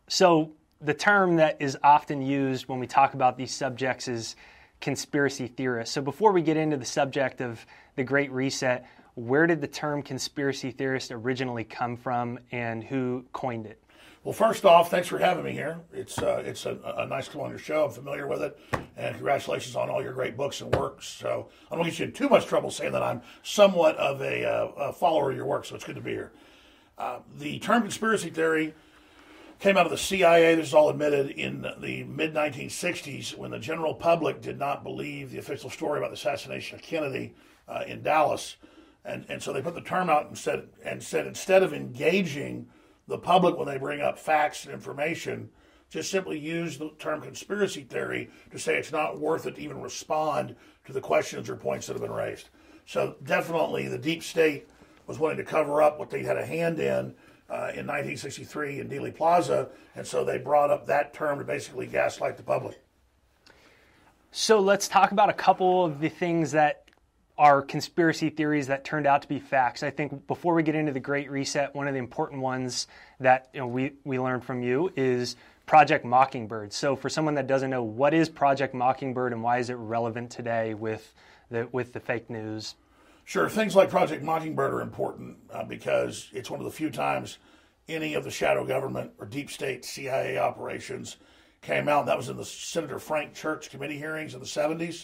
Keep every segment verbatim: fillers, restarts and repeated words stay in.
So the term that is often used when we talk about these subjects is conspiracy theorist. So before we get into the subject of the Great Reset, where did the term conspiracy theorist originally come from and who coined it? Well, first off, thanks for having me here. It's uh, it's a, a nice to come on your show. I'm familiar with it, and congratulations on all your great books and works. So I don't get you in too much trouble saying that I'm somewhat of a, uh, a follower of your work, so it's good to be here. Uh, the term conspiracy theory came out of the C I A, this is all admitted, in the mid nineteen sixties when the general public did not believe the official story about the assassination of Kennedy uh, in Dallas. And, and so they put the term out and said, and said instead of engaging the public when they bring up facts and information, just simply use the term conspiracy theory to say it's not worth it to even respond to the questions or points that have been raised. So definitely the deep state was wanting to cover up what they had a hand in uh, in nineteen sixty-three in Dealey Plaza, and so they brought up that term to basically gaslight the public. So let's talk about a couple of the things that are conspiracy theories that turned out to be facts. I think before we get into the Great Reset, one of the important ones that you know, we, we learned from you is Project Mockingbird. So for someone that doesn't know, what is Project Mockingbird and why is it relevant today with the, with the fake news? Sure, things like Project Mockingbird are important uh, because it's one of the few times any of the shadow government or deep state C I A operations came out. That was in the Senator Frank Church committee hearings in the seventies.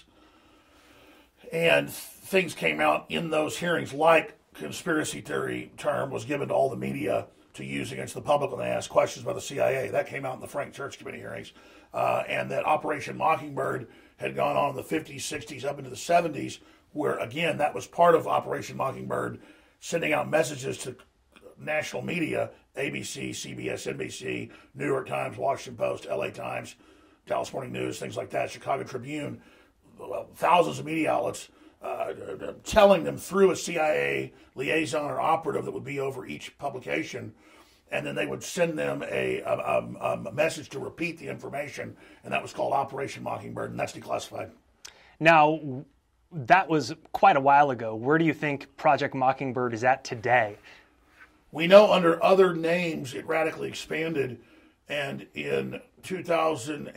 And things came out in those hearings, like conspiracy theory term was given to all the media to use against the public when they asked questions about the C I A. That came out in the Frank Church Committee hearings. Uh, and that Operation Mockingbird had gone on in the fifties, sixties, up into the seventies, where, again, that was part of Operation Mockingbird, sending out messages to national media, A B C, C B S, N B C, New York Times, Washington Post, L A Times, Dallas Morning News, things like that, Chicago Tribune, well, thousands of media outlets, uh, telling them through a C I A liaison or operative that would be over each publication, and then they would send them a, a, a, a message to repeat the information, and that was called Operation Mockingbird, and that's declassified. Now, that was quite a while ago. Where do you think Project Mockingbird is at today? We know under other names it radically expanded, and in two thousand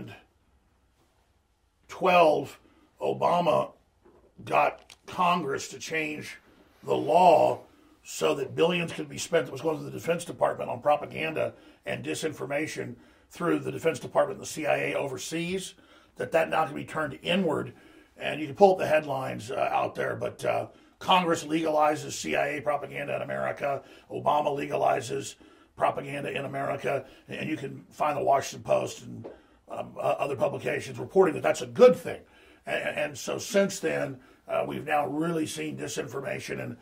twelve, Obama got Congress to change the law so that billions could be spent that was going to the Defense Department on propaganda and disinformation through the Defense Department and the C I A overseas, that that now can be turned inward. And you can pull up the headlines uh, out there, but uh, Congress legalizes C I A propaganda in America. Obama legalizes propaganda in America. And you can find the Washington Post and um, uh, other publications reporting that that's a good thing. And, and so since then, uh, we've now really seen disinformation and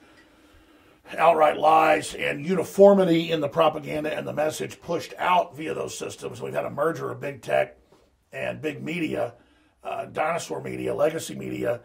outright lies and uniformity in the propaganda and the message pushed out via those systems. We've had a merger of big tech and big media, uh, dinosaur media, legacy media,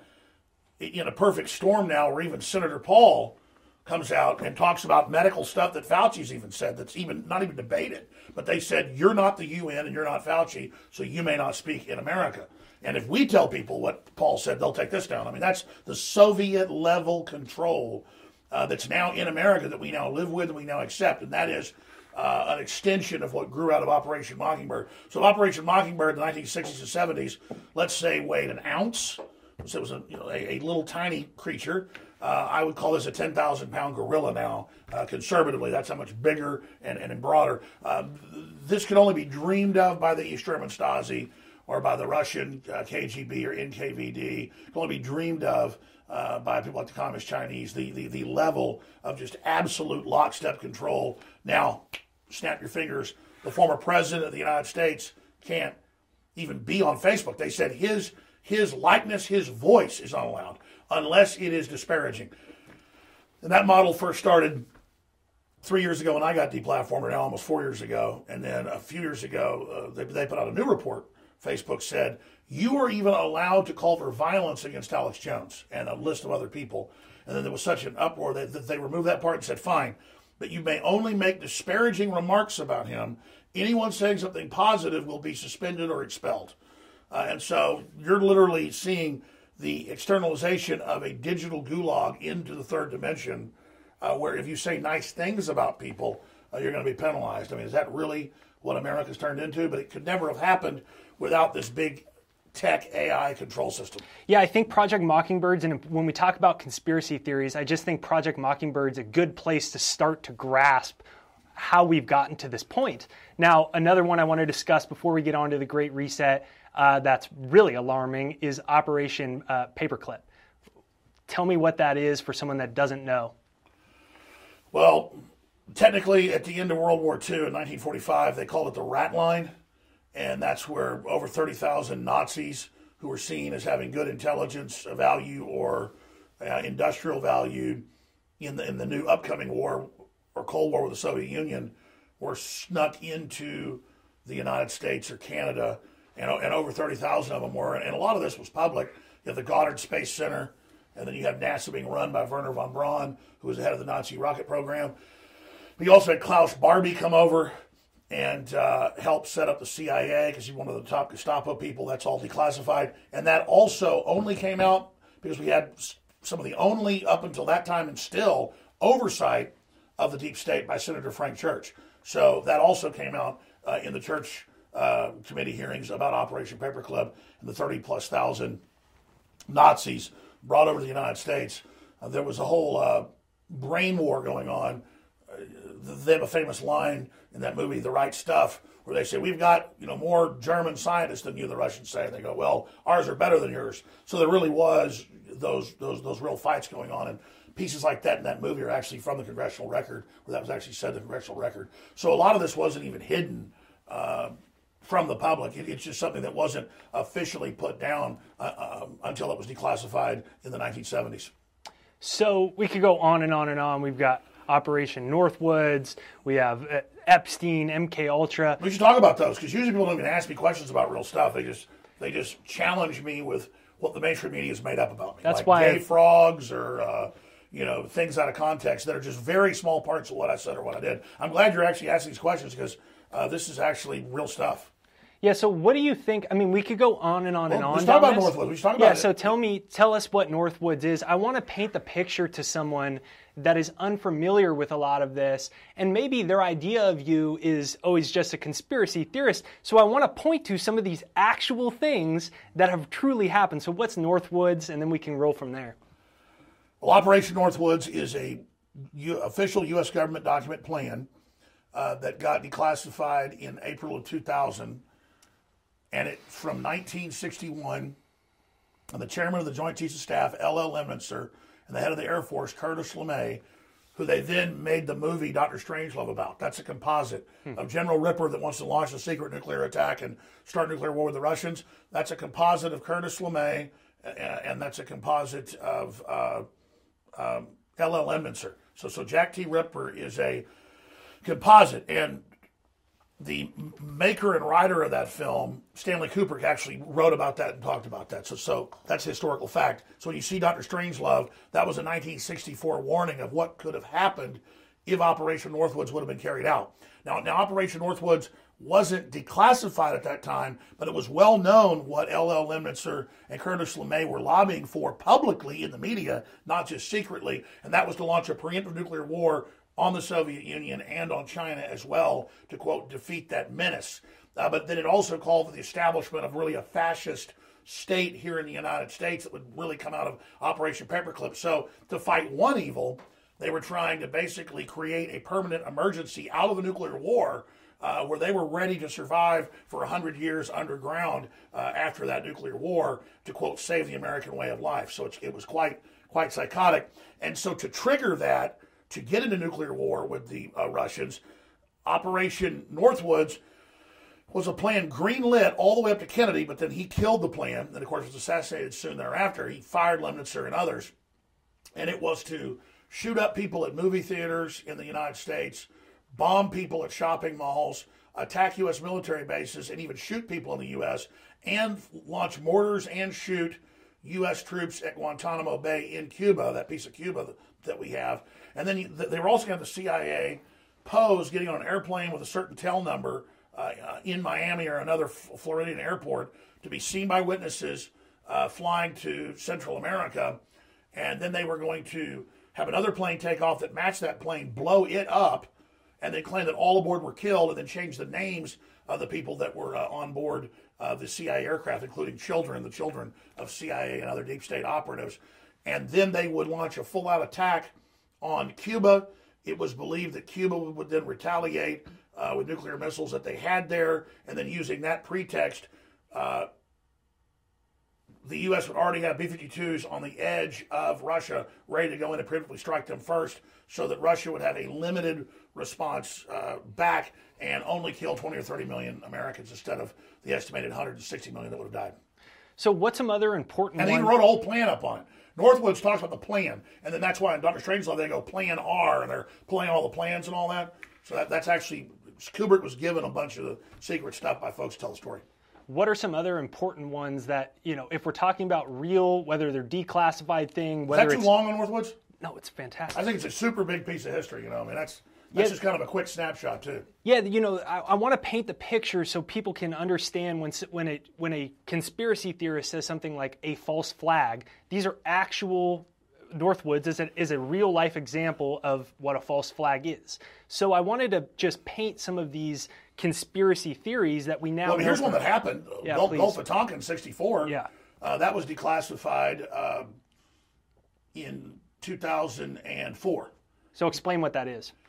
in a perfect storm now where even Senator Paul comes out and talks about medical stuff that Fauci's even said that's even not even debated. But they said, you're not the U N and you're not Fauci, so you may not speak in America. And if we tell people what Paul said, they'll take this down. I mean, that's the Soviet-level control uh, that's now in America that we now live with and we now accept, and that is uh, an extension of what grew out of Operation Mockingbird. So Operation Mockingbird in the nineteen sixties and seventies, let's say, weighed an ounce. So it was a, you know, a, a little tiny creature. Uh, I would call this a ten thousand pound gorilla now, uh, conservatively. That's how much bigger and, and broader. Uh, this could only be dreamed of by the East German Stasi or by the Russian uh, K G B or N K V D. It can only be dreamed of uh, by people like the Communist Chinese, the, the, the level of just absolute lockstep control. Now, snap your fingers, the former president of the United States can't even be on Facebook. They said his his likeness, his voice is not allowed unless it is disparaging. And that model first started three years ago when I got deplatformed, now almost four years ago. And then a few years ago, uh, they, they put out a new report. Facebook said, you are even allowed to call for violence against Alex Jones and a list of other people. And then there was such an uproar that, that they removed that part and said, fine, but you may only make disparaging remarks about him. Anyone saying something positive will be suspended or expelled. Uh, and so you're literally seeing the externalization of a digital gulag into the third dimension, uh, where if you say nice things about people, uh, you're going to be penalized. I mean, is that really what America's turned into? But it could never have happened without this big tech A I control system. Yeah, I think Project Mockingbird's, and when we talk about conspiracy theories, I just think Project Mockingbird's a good place to start to grasp how we've gotten to this point. Now, another one I want to discuss before we get on to the Great Reset uh, that's really alarming is Operation uh, Paperclip. Tell me what that is for someone that doesn't know. Well, technically, at the end of World War Two in nineteen forty-five, they called it the Rat Line, and that's where over thirty thousand Nazis who were seen as having good intelligence value or uh, industrial value in the, in the new upcoming war or Cold War with the Soviet Union were snuck into the United States or Canada, and, and over thirty thousand of them were, and a lot of this was public. You have the Goddard Space Center, and then you have NASA being run by Wernher von Braun, who was the head of the Nazi rocket program. We also had Klaus Barbie come over and uh, help set up the C I A because he's one of the top Gestapo people. That's all declassified. And that also only came out because we had some of the only, up until that time and still, oversight of the deep state by Senator Frank Church. So that also came out uh, in the Church uh, committee hearings about Operation Paperclip and the thirty plus thousand Nazis brought over to the United States. Uh, there was a whole uh, brain war going on. Uh, they have a famous line in that movie, The Right Stuff, where they say, we've got, you know, more German scientists than you, the Russians say. And they go, well, ours are better than yours. So there really was those those those real fights going on. And pieces like that in that movie are actually from the Congressional Record, where that was actually said in the Congressional Record. So a lot of this wasn't even hidden uh, from the public. It, it's just something that wasn't officially put down uh, um, until it was declassified in the nineteen seventies. So we could go on and on and on. We've got Operation Northwoods. We have uh, Epstein, M K Ultra. We should talk about those because usually people don't even ask me questions about real stuff. They just they just challenge me with what the mainstream media has made up about me. That's like why gay I've... frogs or uh, you know, things out of context that are just very small parts of what I said or what I did. I'm glad you're actually asking these questions because uh, this is actually real stuff. Yeah, so what do you think? I mean, we could go on and on well, and on. Let's talk about this. Northwoods. We should talk about yeah, it. so tell me, tell us what Northwoods is. I want to paint the picture to someone that is unfamiliar with a lot of this, and maybe their idea of you is always just a conspiracy theorist. So I want to point to some of these actual things that have truly happened. So what's Northwoods, and then we can roll from there. Well, Operation Northwoods is a U- official U S government document plan uh, that got declassified in April of two thousand. And it from nineteen sixty-one, and the chairman of the Joint Chiefs of Staff, L L Lemnitzer, and the head of the Air Force, Curtis LeMay, who they then made the movie Doctor Strangelove about. That's a composite hmm. of General Ripper that wants to launch a secret nuclear attack and start nuclear war with the Russians. That's a composite of Curtis LeMay, and that's a composite of uh, um, L L Lemnitzer. So, so Jack T. Ripper is a composite, and the maker and writer of that film, Stanley Kubrick, actually wrote about that and talked about that. So, so that's historical fact. So when you see Doctor Strangelove, that was a nineteen sixty-four warning of what could have happened if Operation Northwoods would have been carried out. Now, now Operation Northwoods wasn't declassified at that time, but it was well known what L L Lemnitzer and Curtis LeMay were lobbying for publicly in the media, not just secretly, and that was to launch a preemptive nuclear war on the Soviet Union and on China as well to, quote, defeat that menace. Uh, but then it also called for the establishment of really a fascist state here in the United States that would really come out of Operation Paperclip. So to fight one evil, they were trying to basically create a permanent emergency out of a nuclear war uh, where they were ready to survive for one hundred years underground uh, after that nuclear war to, quote, save the American way of life. So it's, it was quite, quite psychotic. And so to trigger that, to get into nuclear war with the uh, Russians, Operation Northwoods was a plan green-lit all the way up to Kennedy, but then he killed the plan, and of course was assassinated soon thereafter. He fired Lemnitzer and others, and it was to shoot up people at movie theaters in the United States, bomb people at shopping malls, attack U S military bases, and even shoot people in the U S, and launch mortars and shoot U S troops at Guantanamo Bay in Cuba, that piece of Cuba that we have. And then they were also going to have the C I A pose getting on an airplane with a certain tail number uh, in Miami or another Floridian airport to be seen by witnesses uh, flying to Central America. And then they were going to have another plane take off that matched that plane, blow it up, and they claimed that all aboard were killed, and then changed the names of the people that were uh, on board uh, the C I A aircraft, including children, the children of C I A and other deep state operatives. And then they would launch a full-out attack on Cuba. It was believed that Cuba would then retaliate uh, with nuclear missiles that they had there, and then using that pretext, uh, the U S would already have B fifty-twos on the edge of Russia, ready to go in and preemptively strike them first, so that Russia would have a limited response uh, back and only kill twenty or thirty million Americans instead of the estimated one hundred sixty million that would have died. So what's some other important And one? he wrote a whole plan up on it. Northwoods talks about the plan, and then that's why in Doctor Strangelove they go Plan R, and they're playing all the plans and all that. So that, that's actually, Kubrick was given a bunch of the secret stuff by folks who tell the story. What are some other important ones that, you know, if we're talking about real, whether they're declassified thing, whether Is that it's... too long on Northwoods? No, it's fantastic. I think it's a super big piece of history, you know. I mean, that's that's Yeah. just kind of a quick snapshot, too. Yeah, you know, I, I want to paint the picture so people can understand when s- when a when a conspiracy theorist says something like a false flag. These are actual. Northwoods is a, is a real life example of what a false flag is. So I wanted to just paint some of these conspiracy theories that we now. Well, know here's from- one that happened. Yeah, Gulf, please. Gulf of Tonkin, sixty-four. Yeah. Uh, that was declassified uh, in two thousand four. So explain what that is.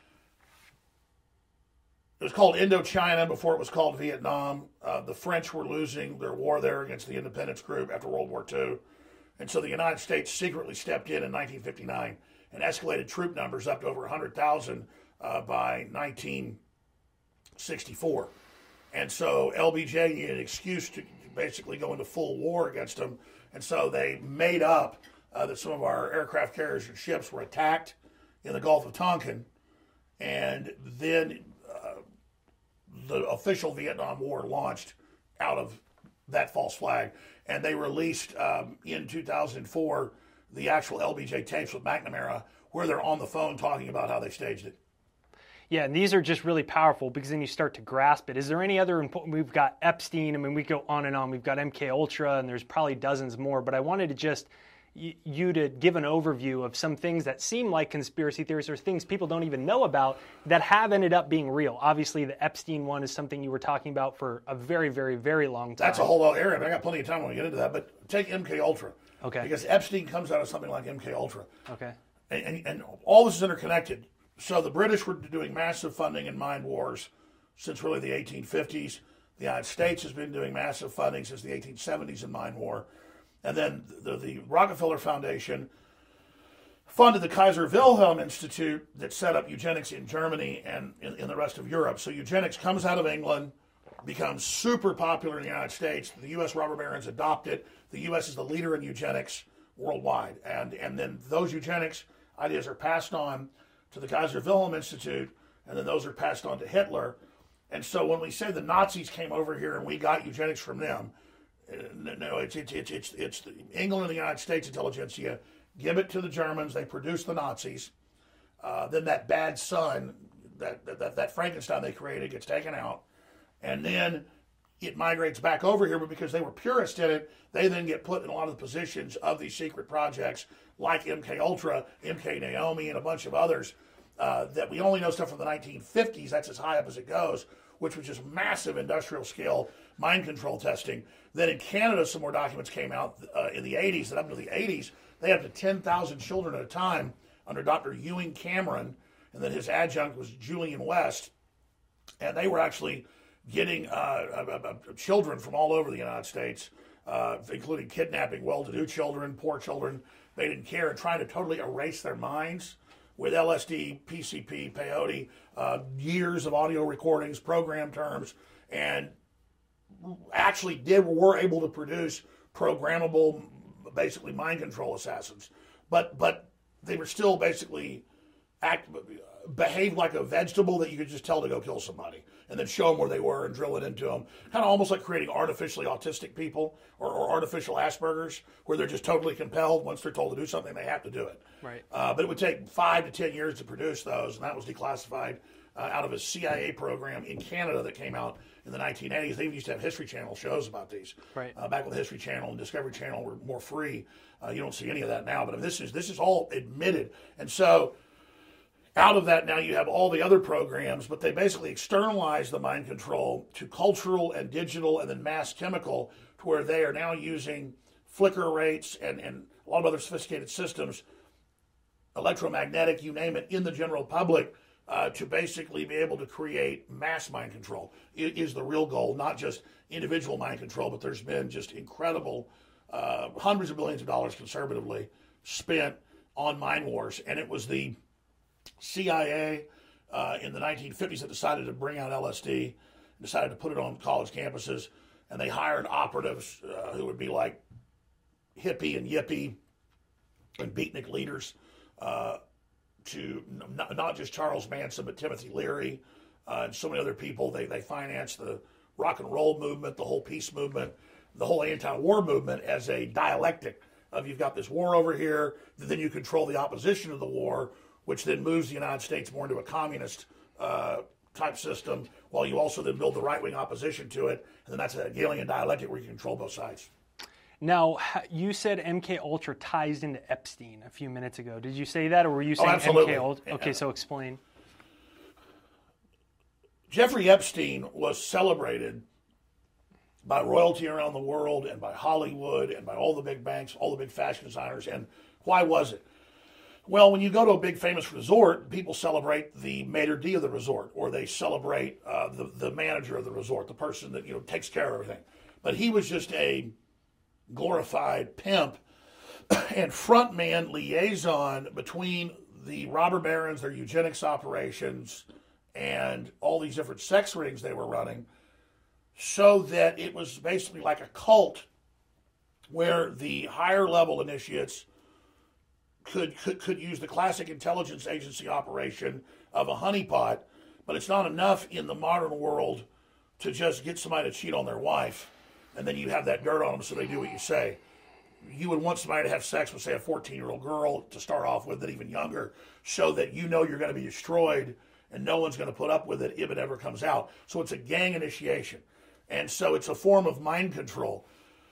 It was called Indochina before it was called Vietnam. Uh, the French were losing their war there against the independence group after World War Two. And so the United States secretly stepped in in nineteen fifty-nine and escalated troop numbers up to over one hundred thousand uh, by nineteen sixty-four. And so L B J needed an excuse to basically go into full war against them. And so they made up uh, that some of our aircraft carriers and ships were attacked in the Gulf of Tonkin. And then uh, the official Vietnam War launched out of that false flag. And they released um, in two thousand four the actual L B J tapes with McNamara where they're on the phone talking about how they staged it. Yeah, and these are just really powerful because then you start to grasp it. Is there any other important? We've got Epstein. I mean, we go on and on. We've got M K Ultra, and there's probably dozens more. But I wanted to just y- you to give an overview of some things that seem like conspiracy theories or things people don't even know about that have ended up being real. Obviously, the Epstein one is something you were talking about for a very, very, very long time. That's a whole other area. But I got plenty of time when we get into that. But take M K Ultra. Okay. Because Epstein comes out of something like M K Ultra. Okay. And, and, and all this is interconnected. So the British were doing massive funding in mind wars since really the eighteen fifties. The United States has been doing massive funding since the eighteen seventies in mind war. And then the, the Rockefeller Foundation funded the Kaiser Wilhelm Institute that set up eugenics in Germany and in, in the rest of Europe. So eugenics comes out of England, becomes super popular in the United States. The U S robber barons adopt it. The U S is the leader in eugenics worldwide. And, and then those eugenics ideas are passed on to the Kaiser Wilhelm Institute, and then those are passed on to Hitler. And so when we say the Nazis came over here and we got eugenics from them, no, it's it's it's it's, it's the England and the United States intelligentsia give it to the Germans. They produce the Nazis. Uh, then that bad son, that, that that Frankenstein they created, gets taken out, and then it migrates back over here. But because they were purists in it, they then get put in a lot of the positions of these secret projects, like M K Ultra, M K Naomi, and a bunch of others uh, that we only know stuff from the nineteen fifties. That's as high up as it goes, which was just massive industrial scale mind control testing. Then in Canada, some more documents came out uh, in the eighties, that up into the eighties, they had up to ten thousand children at a time under Doctor Ewing Cameron, and then his adjunct was Julian West, and they were actually getting uh, uh, uh, children from all over the United States, uh, including kidnapping well-to-do children, poor children. They didn't care, and trying to totally erase their minds with L S D, P C P, peyote, uh, years of audio recordings, program terms, and actually did were able to produce programmable, basically mind control assassins. But but they were still basically act behaved like a vegetable that you could just tell to go kill somebody, and then show them where they were and drill it into them. Kind of almost like creating artificially autistic people or, or artificial Asperger's, where they're just totally compelled. Once they're told to do something, they have to do it. Right. Uh, but it would take five to ten years to produce those, and that was declassified uh, out of a C I A program in Canada that came out in the nineteen eighties. They used to have History Channel shows about these. Right. Uh, back when the History Channel and Discovery Channel were more free. Uh, you don't see any of that now. But I mean, this is this is all admitted. And so out of that, now you have all the other programs, but they basically externalize the mind control to cultural and digital and then mass chemical, to where they are now using flicker rates and, and a lot of other sophisticated systems, electromagnetic, you name it, in the general public, uh, to basically be able to create mass mind control. It is the real goal, not just individual mind control, but there's been just incredible uh, hundreds of billions of dollars conservatively spent on mind wars. And it was the C I A uh, in the nineteen fifties that decided to bring out L S D, decided to put it on college campuses, and they hired operatives uh, who would be like hippie and yippie and beatnik leaders, uh, to not, not just Charles Manson, but Timothy Leary uh, and so many other people. They, they financed the rock and roll movement, the whole peace movement, the whole anti-war movement as a dialectic of, you've got this war over here, then you control the opposition to the war, which then moves the United States more into a communist uh, type system, while you also then build the right-wing opposition to it, and then that's a Hegelian dialectic where you control both sides. Now, you said M K Ultra ties into Epstein a few minutes ago. Did you say that, or were you saying oh, M K Ultra? Okay, so explain. Jeffrey Epstein was celebrated by royalty around the world and by Hollywood and by all the big banks, all the big fashion designers. And why was it? Well, when you go to a big famous resort, people celebrate the maitre d' of the resort, or they celebrate uh, the, the manager of the resort, the person that, you know, takes care of everything. But he was just a glorified pimp and frontman liaison between the robber barons, their eugenics operations, and all these different sex rings they were running, so that it was basically like a cult where the higher level initiates could, could, could use the classic intelligence agency operation of a honeypot, but it's not enough in the modern world to just get somebody to cheat on their wife and then you have that dirt on them so they do what you say. You would want somebody to have sex with, say, a fourteen-year-old girl to start off with, that even younger, so that you know you're going to be destroyed and no one's going to put up with it if it ever comes out. So it's a gang initiation. And so it's a form of mind control.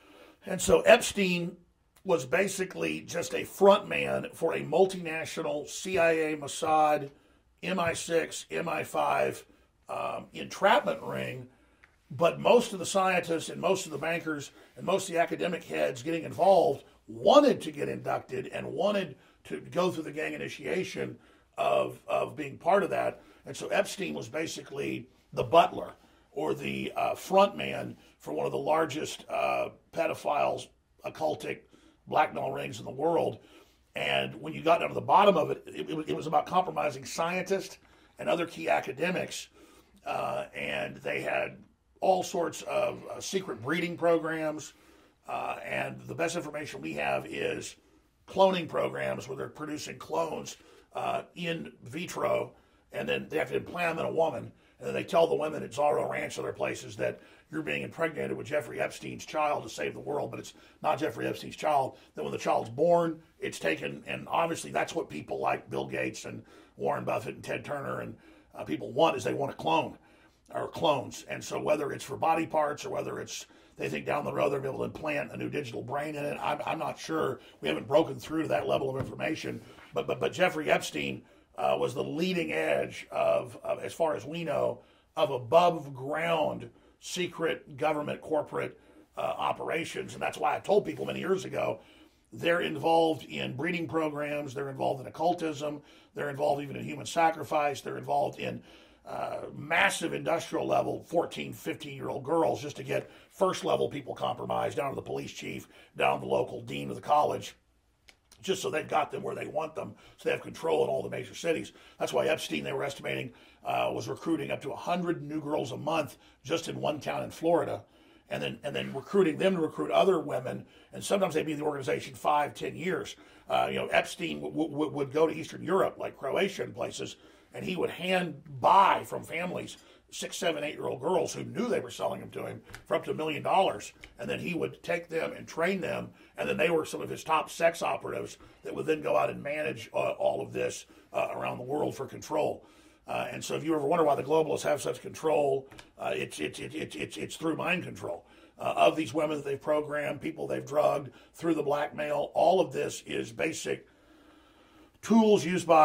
And so Epstein was basically just a front man for a multinational C I A, Mossad, M I six, M I five um, entrapment ring. But most of the scientists and most of the bankers and most of the academic heads getting involved wanted to get inducted and wanted to go through the gang initiation of, of being part of that. And so Epstein was basically the butler, or the uh, front man for one of the largest uh, pedophiles, occultic blackmail rings in the world. And when you got down to the bottom of it, it, it was about compromising scientists and other key academics. Uh, and they had all sorts of uh, secret breeding programs. Uh, and the best information we have is cloning programs where they're producing clones uh, in vitro, and then they have to implant them in a woman. And then they tell the women at Zorro Ranch and other places that you're being impregnated with Jeffrey Epstein's child to save the world, but it's not Jeffrey Epstein's child. Then when the child's born, it's taken, and obviously that's what people like Bill Gates and Warren Buffett and Ted Turner and uh, people want, is they want a clone, or clones. And so whether it's for body parts or whether it's, they think down the road they'll be able to implant a new digital brain in it, I'm, I'm not sure. We haven't broken through to that level of information. But but, but Jeffrey Epstein Uh, was the leading edge of, of, as far as we know, of above ground secret government corporate uh, operations. And that's why I told people many years ago, they're involved in breeding programs, they're involved in occultism, they're involved even in human sacrifice, they're involved in uh, massive industrial level fourteen, fifteen-year-old girls just to get first level people compromised, down to the police chief, down to the local dean of the college, just so they've got them where they want them, so they have control in all the major cities. That's why Epstein, they were estimating, uh, was recruiting up to one hundred new girls a month just in one town in Florida, and then and then recruiting them to recruit other women, and sometimes they'd be in the organization five, ten years. Uh, you know, Epstein w- w- would go to Eastern Europe, like Croatia and places, and he would hand buy from families six, seven, eight-year-old girls who knew they were selling them to him for up to a million dollars. And then he would take them and train them, and then they were some of his top sex operatives that would then go out and manage uh, all of this uh, around the world for control. Uh, and so if you ever wonder why the globalists have such control, uh, it's, it's, it's, it's, it's, it's through mind control. Uh, of these women that they've programmed, people they've drugged, through the blackmail, all of this is basic tools used by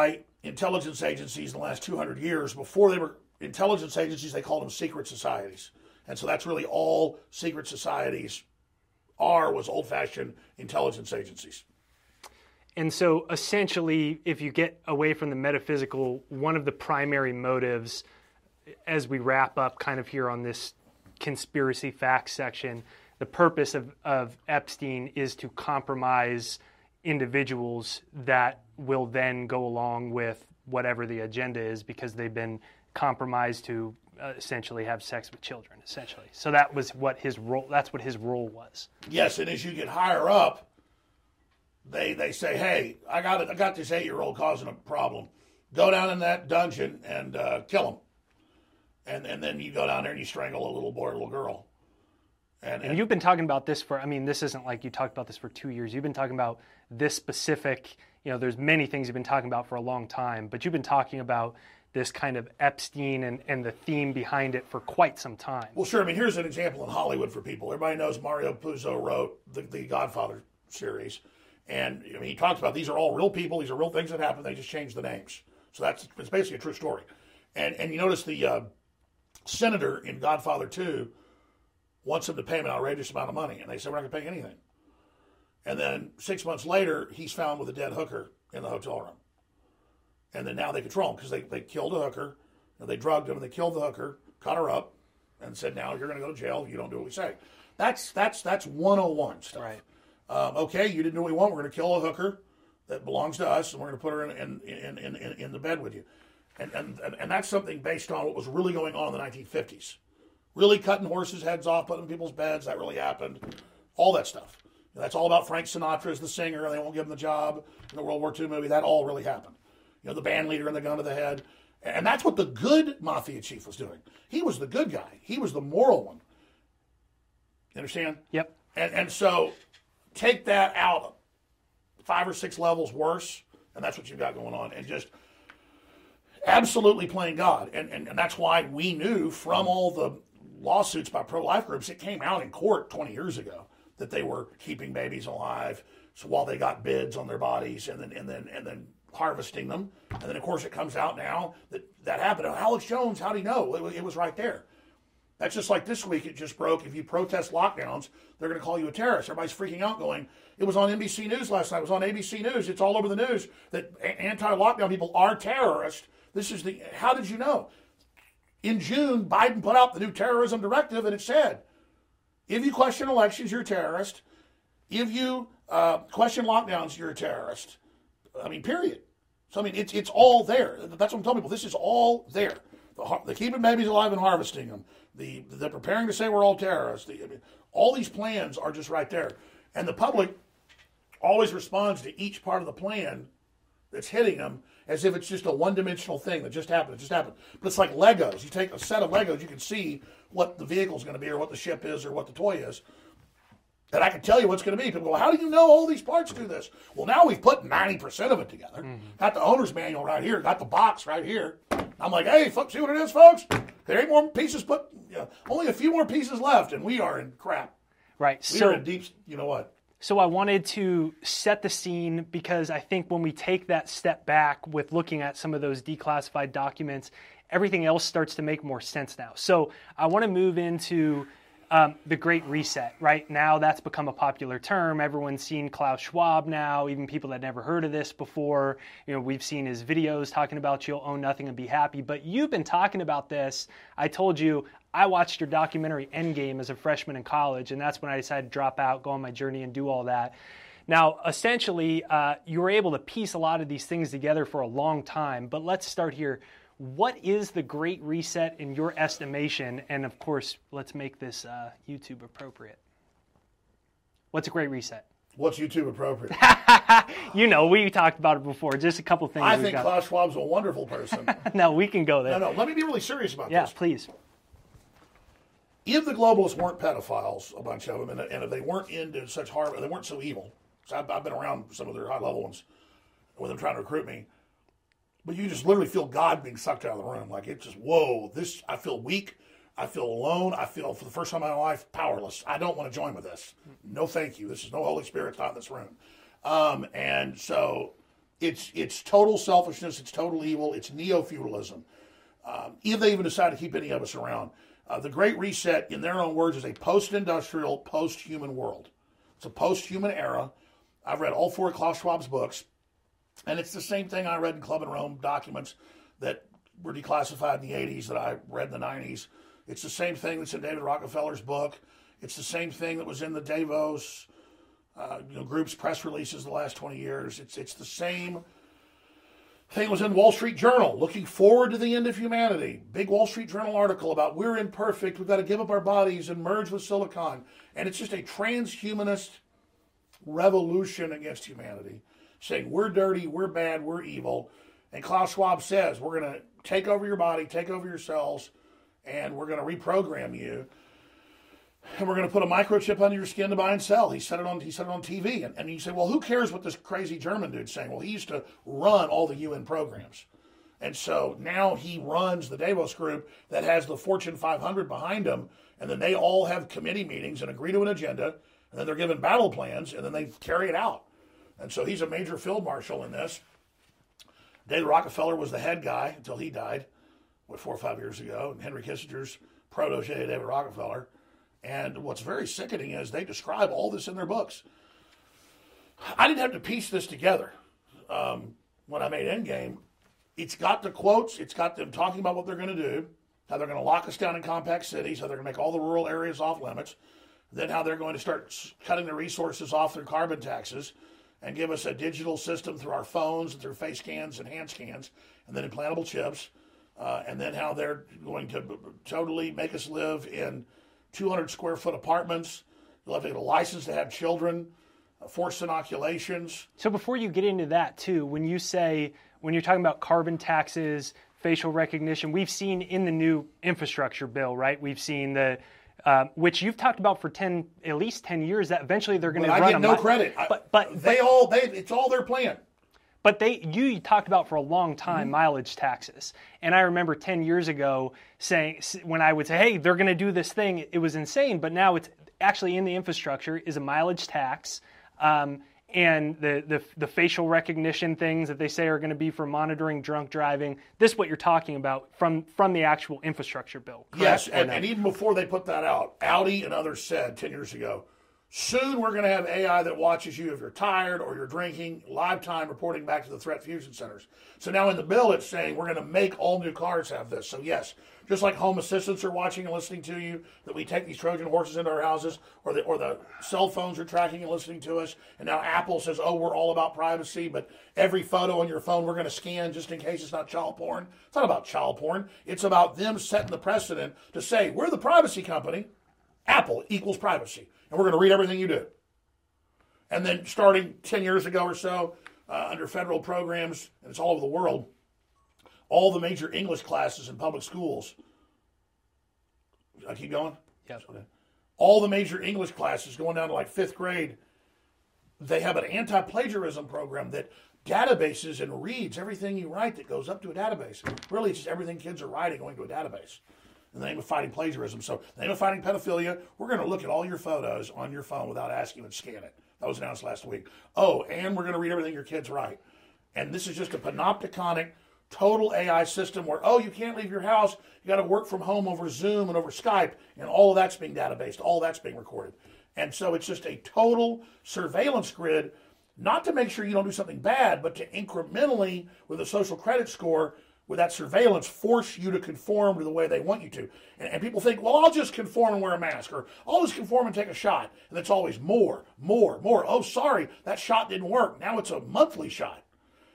intelligence agencies in the last two hundred years. Before they were intelligence agencies, they called them secret societies. And so that's really all secret societies are, was old-fashioned intelligence agencies. And so essentially, if you get away from the metaphysical, one of the primary motives, as we wrap up kind of here on this conspiracy facts section, the purpose of, of Epstein is to compromise individuals that will then go along with whatever the agenda is because they've been compromised to uh, essentially have sex with children, essentially. So that was what his role, that's what his role was. Yes, and as you get higher up, they they say, hey, I got it, I got this eight-year-old causing a problem. Go down in that dungeon and uh, kill him. And, and then you go down there and you strangle a little boy or a little girl. And, and, and you've been talking about this for, I mean, this isn't like you talked about this for two years. You've been talking about this specific, you know, there's many things you've been talking about for a long time, but you've been talking about this kind of Epstein and, and the theme behind it for quite some time. Well, sure. I mean, here's an example in Hollywood for people. Everybody knows Mario Puzo wrote the, the Godfather series. And I mean, he talks about these are all real people. These are real things that happen. They just changed the names. So that's it's basically a true story. And and you notice the uh, senator in Godfather two wants him to pay him an outrageous amount of money. And they say, we're not going to pay anything. And then six months later, he's found with a dead hooker in the hotel room. And then now they control him because they, they killed a hooker, and they drugged him, and they killed the hooker, cut her up, and said, now you're going to go to jail if you don't do what we say. That's that's that's one oh one stuff. Right. Um, okay, you didn't do what we want. We're going to kill a hooker that belongs to us, and we're going to put her in in, in, in, in the bed with you. And, and and that's something based on what was really going on in the nineteen fifties. Really cutting horses' heads off, putting them in people's beds, that really happened. All that stuff. That's all about Frank Sinatra as the singer, and they won't give him the job in the World War Two movie. That all really happened. You know, the band leader and the gun to the head. And that's what the good mafia chief was doing. He was the good guy. He was the moral one. You understand? Yep. And and so take that out five or six levels worse, and that's what you've got going on. And just absolutely playing God. And, and, and that's why we knew from all the lawsuits by pro-life groups, it came out in court twenty years ago that they were keeping babies alive so while they got bids on their bodies and then and then and then harvesting them. And then, of course, it comes out now that that happened. Alex Jones, how'd he know? It, it was right there. That's just like this week. It just broke. If you protest lockdowns, they're going to call you a terrorist. Everybody's freaking out going, it was on N B C News last night. It was on A B C News. It's all over the news that anti-lockdown people are terrorists. This is the, how did you know? In June, Biden put out the new terrorism directive, and it said, if you question elections, you're a terrorist. If you uh, question lockdowns, you're a terrorist. I mean, period. So, I mean, it's it's all there. That's what I'm telling people. This is all there. The, the keeping babies alive and harvesting them. The the preparing to say we're all terrorists. The, I mean, all these plans are just right there. And the public always responds to each part of the plan that's hitting them as if it's just a one-dimensional thing that just happened. It just happened. But it's like Legos. You take a set of Legos, you can see what the vehicle's going to be or what the ship is or what the toy is. And I can tell you what's going to be. People go, how do you know all these parts do this? Well, now we've put ninety percent of it together. Mm-hmm. Got the owner's manual right here. Got the box right here. I'm like, hey, folks, see what it is, folks? There ain't more pieces put, you know, only a few more pieces left, and we are in crap. Right. We so, are in deep, you know what? So I wanted to set the scene because I think when we take that step back with looking at some of those declassified documents, everything else starts to make more sense now. So I want to move into Um, the Great Reset, right? Now that's become a popular term. Everyone's seen Klaus Schwab now, even people that never heard of this before. You know, we've seen his videos talking about you'll own nothing and be happy. But you've been talking about this. I told you I watched your documentary Endgame as a freshman in college, and that's when I decided to drop out, go on my journey, and do all that. Now, essentially, uh, you were able to piece a lot of these things together for a long time. But let's start here. What is the Great Reset in your estimation? And of course, let's make this uh, YouTube appropriate. What's a Great Reset? What's YouTube appropriate? You know, we talked about it before. Just a couple things. I think got. Klaus Schwab's a wonderful person. No, we can go there. No, no, let me be really serious about yeah, this. Yeah, please. If the globalists weren't pedophiles, a bunch of them, and, and if they weren't into such hard, they weren't so evil, so I've, I've been around some of their high-level ones with them trying to recruit me, but you just literally feel God being sucked out of the room. Like, it's just, whoa, this, I feel weak. I feel alone. I feel, for the first time in my life, powerless. I don't want to join with this. No, thank you. This is no Holy Spirit, not in this room. Um, and so it's it's total selfishness. It's total evil. It's neo-feudalism. Um, if they even decide to keep any of us around. Uh, the Great Reset, in their own words, is a post-industrial, post-human world. It's a post-human era. I've read all four of Klaus Schwab's books, and it's the same thing I read in Club and Rome documents that were declassified in the eighties that I read in the nineties. It's the same thing that's in David Rockefeller's book. It's the same thing that was in the Davos uh, you know, group's press releases the last twenty years. It's it's the same thing that was in Wall Street Journal, looking forward to the end of humanity. Big Wall Street Journal article about we're imperfect, we've got to give up our bodies and merge with silicon. And it's just a transhumanist revolution against humanity, saying we're dirty, we're bad, we're evil. And Klaus Schwab says we're going to take over your body, take over your cells, and we're going to reprogram you. And we're going to put a microchip under your skin to buy and sell. He said it on he said it on T V. And, and you say, well, who cares what this crazy German dude's saying? Well, he used to run all the U N programs. And so now he runs the Davos group that has the Fortune five hundred behind him. And then they all have committee meetings and agree to an agenda. And then they're given battle plans. And then they carry it out. And so he's a major field marshal in this. David Rockefeller was the head guy until he died, what, four or five years ago. And Henry Kissinger's protege, David Rockefeller. And what's very sickening is they describe all this in their books. I didn't have to piece this together um, when I made Endgame. It's got the quotes. It's got them talking about what they're going to do, how they're going to lock us down in compact cities, how they're going to make all the rural areas off limits, then how they're going to start cutting the resources off through carbon taxes and give us a digital system through our phones and through face scans and hand scans and then implantable chips, uh, and then how they're going to totally make us live in two hundred square foot apartments. You'll have to get a license to have children, uh, forced inoculations. So before you get into that too, when you say, when you're talking about carbon taxes, facial recognition, we've seen in the new infrastructure bill, right? We've seen the, uh, which you've talked about for ten, at least ten years, that eventually they're going to run I get no mi- credit. But, but they but, all, they, it's all their plan. But they, you talked about for a long time mm-hmm. mileage taxes. And I remember ten years ago saying, when I would say, hey, they're going to do this thing, it was insane. But now it's actually in the infrastructure is a mileage tax. Um, and the, the the facial recognition things that they say are going to be for monitoring drunk driving. This is what you're talking about from, from the actual infrastructure bill. Correct? Yes, and, and even before they put that out, Audi and others said ten years ago, soon we're going to have A I that watches you if you're tired or you're drinking, live time reporting back to the threat fusion centers. So now in the bill it's saying we're going to make all new cars have this. So yes, just like home assistants are watching and listening to you, that we take these Trojan horses into our houses, or the, or the cell phones are tracking and listening to us, and now Apple says, oh, we're all about privacy, but every photo on your phone we're going to scan just in case it's not child porn. It's not about child porn. It's about them setting the precedent to say, we're the privacy company. Apple equals privacy. And we're going to read everything you do. And then starting ten years ago or so, uh, under federal programs, and it's all over the world, all the major English classes in public schools, I keep going? Yes. Okay. All the major English classes going down to like fifth grade, they have an anti-plagiarism program that databases and reads everything you write that goes up to a database. Really, it's just everything kids are writing going to a database. In the name of fighting plagiarism. So, in the name of fighting pedophilia, we're going to look at all your photos on your phone without asking you to scan it. That was announced last week. Oh, and we're going to read everything your kids write. And this is just a panopticonic, total A I system where, oh, you can't leave your house. You got to work from home over Zoom and over Skype. And all of that's being databased. All that's being recorded. And so it's just a total surveillance grid, not to make sure you don't do something bad, but to incrementally, with a social credit score, with that surveillance, force you to conform to the way they want you to. And, and people think, well, I'll just conform and wear a mask, or I'll just conform and take a shot. And it's always more, more, more. Oh, sorry, that shot didn't work. Now it's a monthly shot.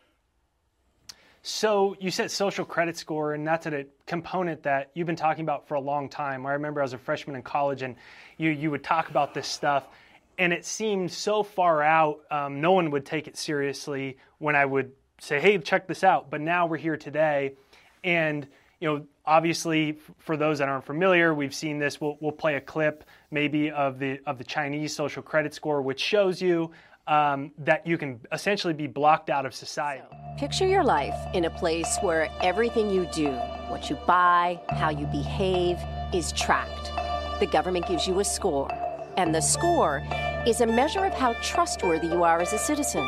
So you said social credit score, and that's a component that you've been talking about for a long time. I remember I was a freshman in college, and you, you would talk about this stuff, and it seemed so far out, um, no one would take it seriously when I would say, hey, check this out. But now we're here today. And, you know, obviously, for those that aren't familiar, we've seen this. We'll, we'll play a clip maybe of the of the Chinese social credit score, which shows you um, that you can essentially be blocked out of society. So, picture your life in a place where everything you do, what you buy, how you behave, is tracked. The government gives you a score. And the score is a measure of how trustworthy you are as a citizen.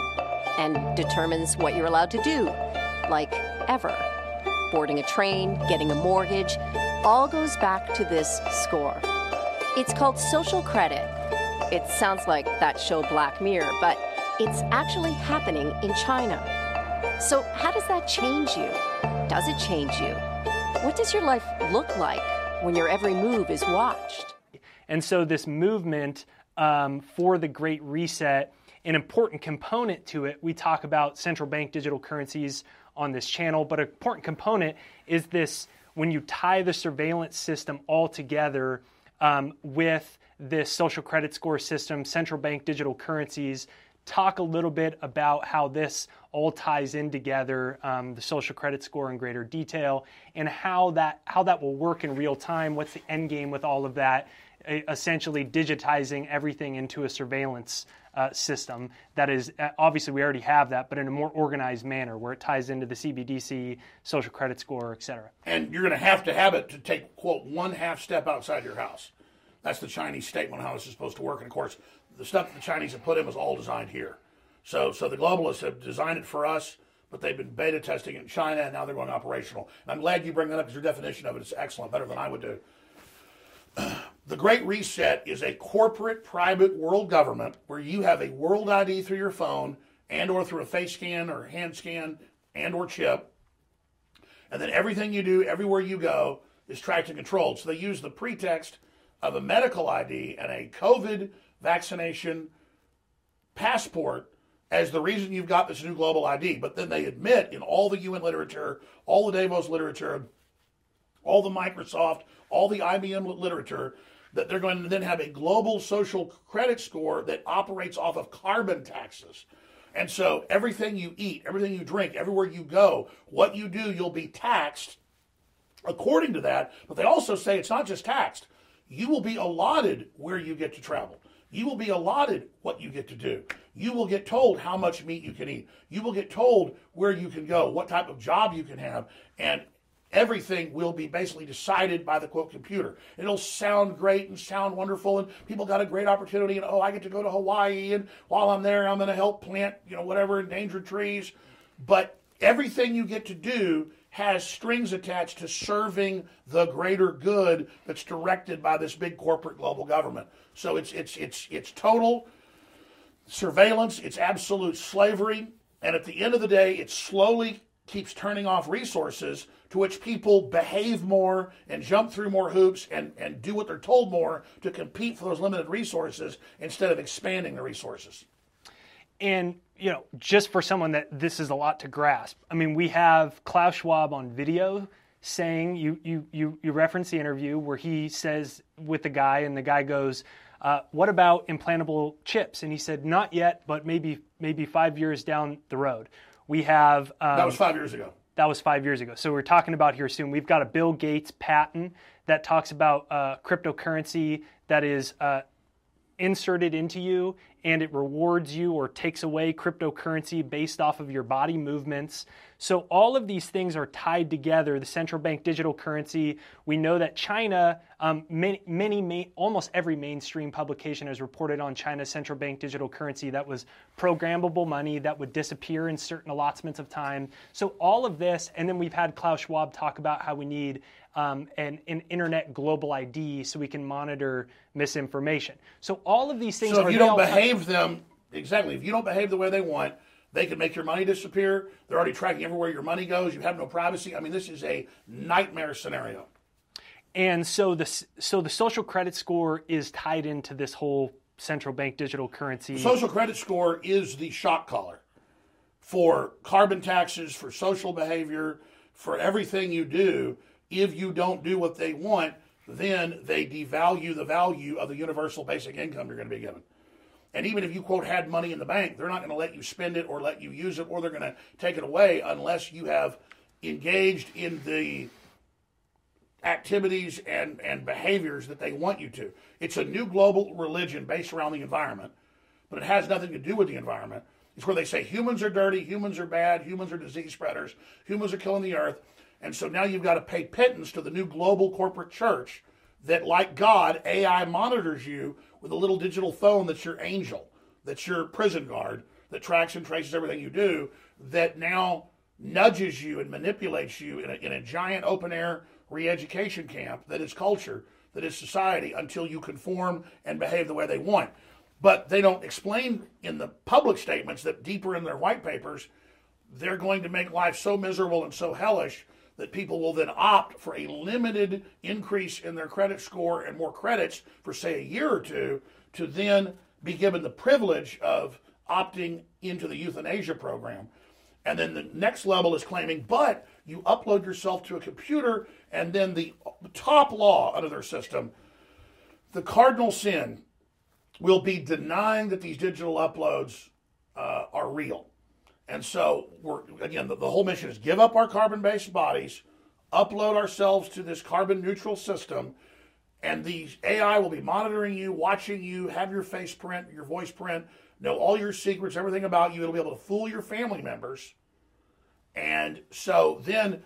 and determines what you're allowed to do, like ever. Boarding a train, getting a mortgage, all goes back to this score. It's called social credit. It sounds like that show Black Mirror, but it's actually happening in China. So how does that change you? Does it change you? What does your life look like when your every move is watched? And so this movement um, for the Great Reset, an important component to it, we talk about central bank digital currencies on this channel, but an important component is this, when you tie the surveillance system all together um, with this social credit score system, central bank digital currencies. Talk a little bit about how this all ties in together, um, the social credit score in greater detail, and how that how that will work in real time. What's the end game with all of that? Essentially digitizing everything into a surveillance uh, system that is, uh, obviously we already have that, but in a more organized manner where it ties into the C B D C, social credit score, et cetera. And you're going to have to have it to take, quote, one half step outside your house. That's the Chinese statement on how this is supposed to work. And of course, the stuff that the Chinese have put in was all designed here. So, so the globalists have designed it for us, but they've been beta testing it in China, and now they're going operational. And I'm glad you bring that up because your definition of it is excellent, better than I would do. The Great Reset is a corporate private world government where you have a world I D through your phone and or through a face scan or hand scan and or chip. And then everything you do, everywhere you go, is tracked and controlled. So they use the pretext of a medical I D and a COVID vaccination passport as the reason you've got this new global I D. But then they admit in all the U N literature, all the Davos literature, all the Microsoft, all the I B M literature, that they're going to then have a global social credit score that operates off of carbon taxes. And so everything you eat, everything you drink, everywhere you go, what you do, you'll be taxed according to that. But they also say it's not just taxed. You will be allotted where you get to travel. You will be allotted what you get to do. You will get told how much meat you can eat. You will get told where you can go, what type of job you can have, and everything will be basically decided by the, quote, computer. It'll sound great and sound wonderful, and people got a great opportunity, and, oh, I get to go to Hawaii, and while I'm there, I'm going to help plant, you know, whatever, endangered trees. But everything you get to do has strings attached to serving the greater good that's directed by this big corporate global government. So it's it's it's it's total surveillance, it's absolute slavery, and at the end of the day, it slowly keeps turning off resources to which people behave more and jump through more hoops and, and do what they're told more to compete for those limited resources instead of expanding the resources. And, you know, just for someone that this is a lot to grasp, I mean, we have Klaus Schwab on video saying, you you you, you reference the interview where he says with the guy, and the guy goes, uh, what about implantable chips? And he said, not yet, but maybe maybe five years down the road. We have... Um, that was five years ago. That was five years ago. So we're talking about here soon. We've got a Bill Gates patent that talks about uh, cryptocurrency that is uh, inserted into you, and it rewards you or takes away cryptocurrency based off of your body movements. So all of these things are tied together. The central bank digital currency. We know that China, um, many, many, many, almost every mainstream publication has reported on China's central bank digital currency that was programmable money that would disappear in certain allotments of time. So all of this, and then we've had Klaus Schwab talk about how we need um, an, an internet global I D so we can monitor misinformation. So all of these things so are... if you don't behave them, exactly, if you don't behave the way they want, they can make your money disappear. They're already tracking everywhere your money goes. You have no privacy. I mean, this is a nightmare scenario. And so the, so the social credit score is tied into this whole central bank digital currency. The social credit score is the shock collar for carbon taxes, for social behavior, for everything you do. If you don't do what they want, then they devalue the value of the universal basic income you're going to be given. And even if you, quote, had money in the bank, they're not going to let you spend it or let you use it, or they're going to take it away unless you have engaged in the activities and, and behaviors that they want you to. It's a new global religion based around the environment, but it has nothing to do with the environment. It's where they say humans are dirty, humans are bad, humans are disease spreaders, humans are killing the earth. And so now you've got to pay pittance to the new global corporate church that, like God, A I monitors you with a little digital phone that's your angel, that's your prison guard, that tracks and traces everything you do, that now nudges you and manipulates you in a, in a giant open-air re-education camp that is culture, that is society, until you conform and behave the way they want. But they don't explain in the public statements that deeper in their white papers, they're going to make life so miserable and so hellish that people will then opt for a limited increase in their credit score and more credits for, say, a year or two, to then be given the privilege of opting into the euthanasia program. And then the next level is claiming, but you upload yourself to a computer, and then the top law under their system, the cardinal sin, will be denying that these digital uploads uh, are real. And so, we're again, the, the whole mission is give up our carbon-based bodies, upload ourselves to this carbon-neutral system, and the A I will be monitoring you, watching you, have your face print, your voice print, know all your secrets, everything about you. It'll be able to fool your family members. And so then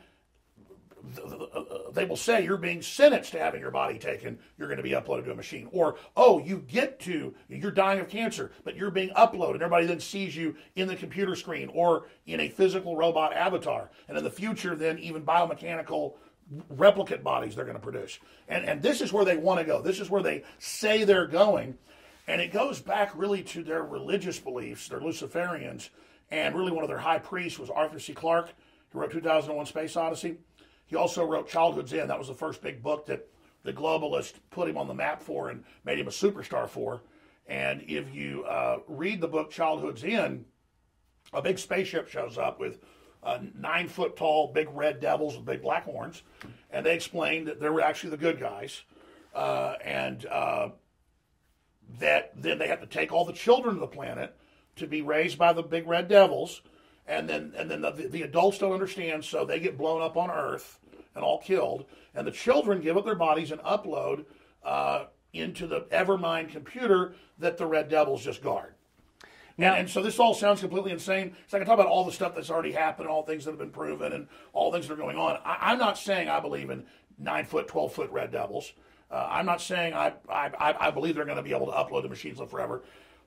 they will say you're being sentenced to having your body taken. You're going to be uploaded to a machine. Or, oh, you get to, you're dying of cancer, but you're being uploaded. Everybody then sees you in the computer screen or in a physical robot avatar. And in the future, then even biomechanical replicate bodies they're going to produce. And, and this is where they want to go. This is where they say they're going. And it goes back really to their religious beliefs. They're Luciferians. And really one of their high priests was Arthur C. Clarke, who wrote two thousand one Space Odyssey. He also wrote Childhood's End. That was the first big book that the globalists put him on the map for and made him a superstar for. And if you uh, read the book Childhood's End, a big spaceship shows up with uh, nine foot tall big red devils with big black horns. And they explained that they were actually the good guys. Uh, and uh, that then they had to take all the children of the planet to be raised by the big red devils. And then and then the, the adults don't understand, so they get blown up on Earth and all killed. And the children give up their bodies and upload uh, into the Evermind computer that the red devils just guard. Now, and, and so this all sounds completely insane. So I can talk about all the stuff that's already happened, all things that have been proven, and all things that are going on. I, I'm not saying I believe in nine-foot, twelve-foot red devils. Uh, I'm not saying I, I, I believe they're going to be able to upload the machines live forever.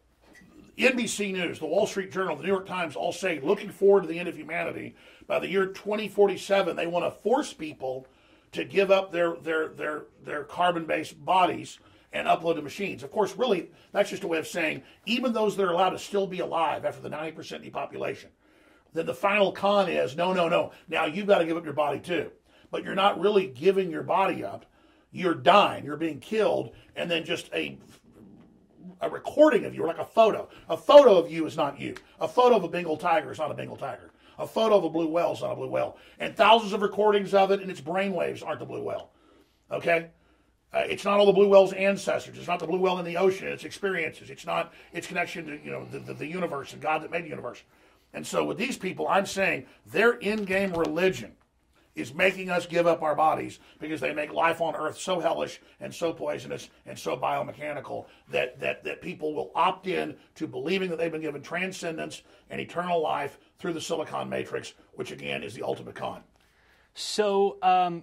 N B C News, the Wall Street Journal, the New York Times all say, looking forward to the end of humanity, by the year twenty forty-seven, they want to force people to give up their their their their carbon-based bodies and upload to machines. Of course, really, that's just a way of saying, even those that are allowed to still be alive after the ninety percent depopulation, then the final con is, no, no, no, now you've got to give up your body too. But you're not really giving your body up. You're dying, you're being killed, and then just a... a recording of you, or like a photo. A photo of you is not you. A photo of a Bengal tiger is not a Bengal tiger. A photo of a blue whale is not a blue whale. And thousands of recordings of it and its brainwaves aren't the blue whale. Okay? Uh, it's not all the blue whale's ancestors. It's not the blue whale in the ocean. It's experiences. It's not its connection to, you know, the, the, the universe and God that made the universe. And so with these people, I'm saying their in-game religion is making us give up our bodies because they make life on Earth so hellish and so poisonous and so biomechanical that, that, that people will opt in to believing that they've been given transcendence and eternal life through the Silicon Matrix, which again is the ultimate con. So, um,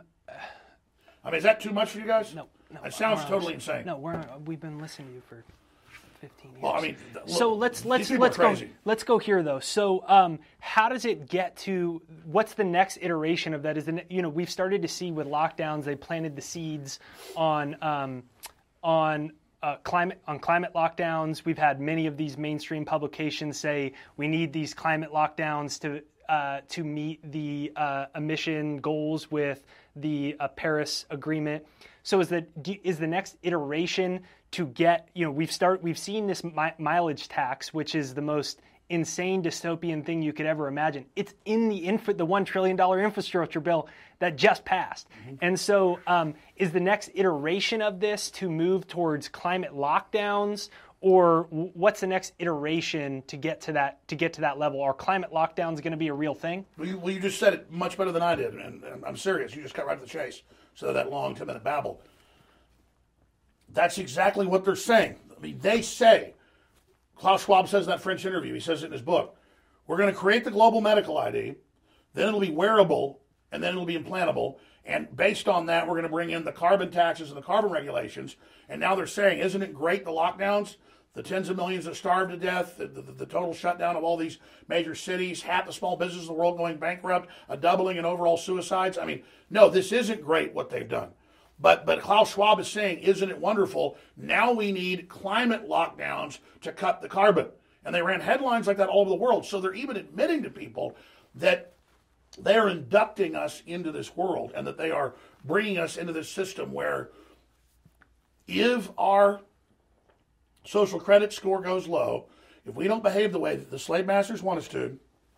I mean, is that too much for you guys? No, no. It sounds totally insane. No, we're we've been listening to you for fifteen years. Well, I mean, look, so let's let's these let's people are go crazy. let's go here though. So, um, how does it get to what's the next iteration of that? Is the you know we've started to see with lockdowns they planted the seeds on um, on. Uh, climate on climate lockdowns. We've had many of these mainstream publications say we need these climate lockdowns to uh, to meet the uh, emission goals with the uh, Paris Agreement. So is the is the next iteration to get you know we've start we've seen this mi- mileage tax, which is the most insane dystopian thing you could ever imagine. It's in the inf- the one trillion dollars infrastructure bill that just passed. Mm-hmm. And so um, is the next iteration of this to move towards climate lockdowns, or w- what's the next iteration to get to that to get to that level? Are climate lockdowns going to be a real thing? Well you, well, you just said it much better than I did, and, and I'm serious. You just cut right to the chase. So that long ten-minute babble. That's exactly what they're saying. I mean, they say, Klaus Schwab says in that French interview, he says it in his book, we're going to create the global medical I D, then it'll be wearable, and then it'll be implantable, and based on that, we're going to bring in the carbon taxes and the carbon regulations, and now they're saying, isn't it great, the lockdowns? the tens of millions that starved to death, the, the, the total shutdown of all these major cities, half the small businesses in the world going bankrupt, a doubling in overall suicides. I mean, no, this isn't great what they've done. But but Klaus Schwab is saying, isn't it wonderful? Now we need climate lockdowns to cut the carbon. And they ran headlines like that all over the world. So they're even admitting to people that they are inducting us into this world and that they are bringing us into this system where if our social credit score goes low, if we don't behave the way that the slave masters want us to,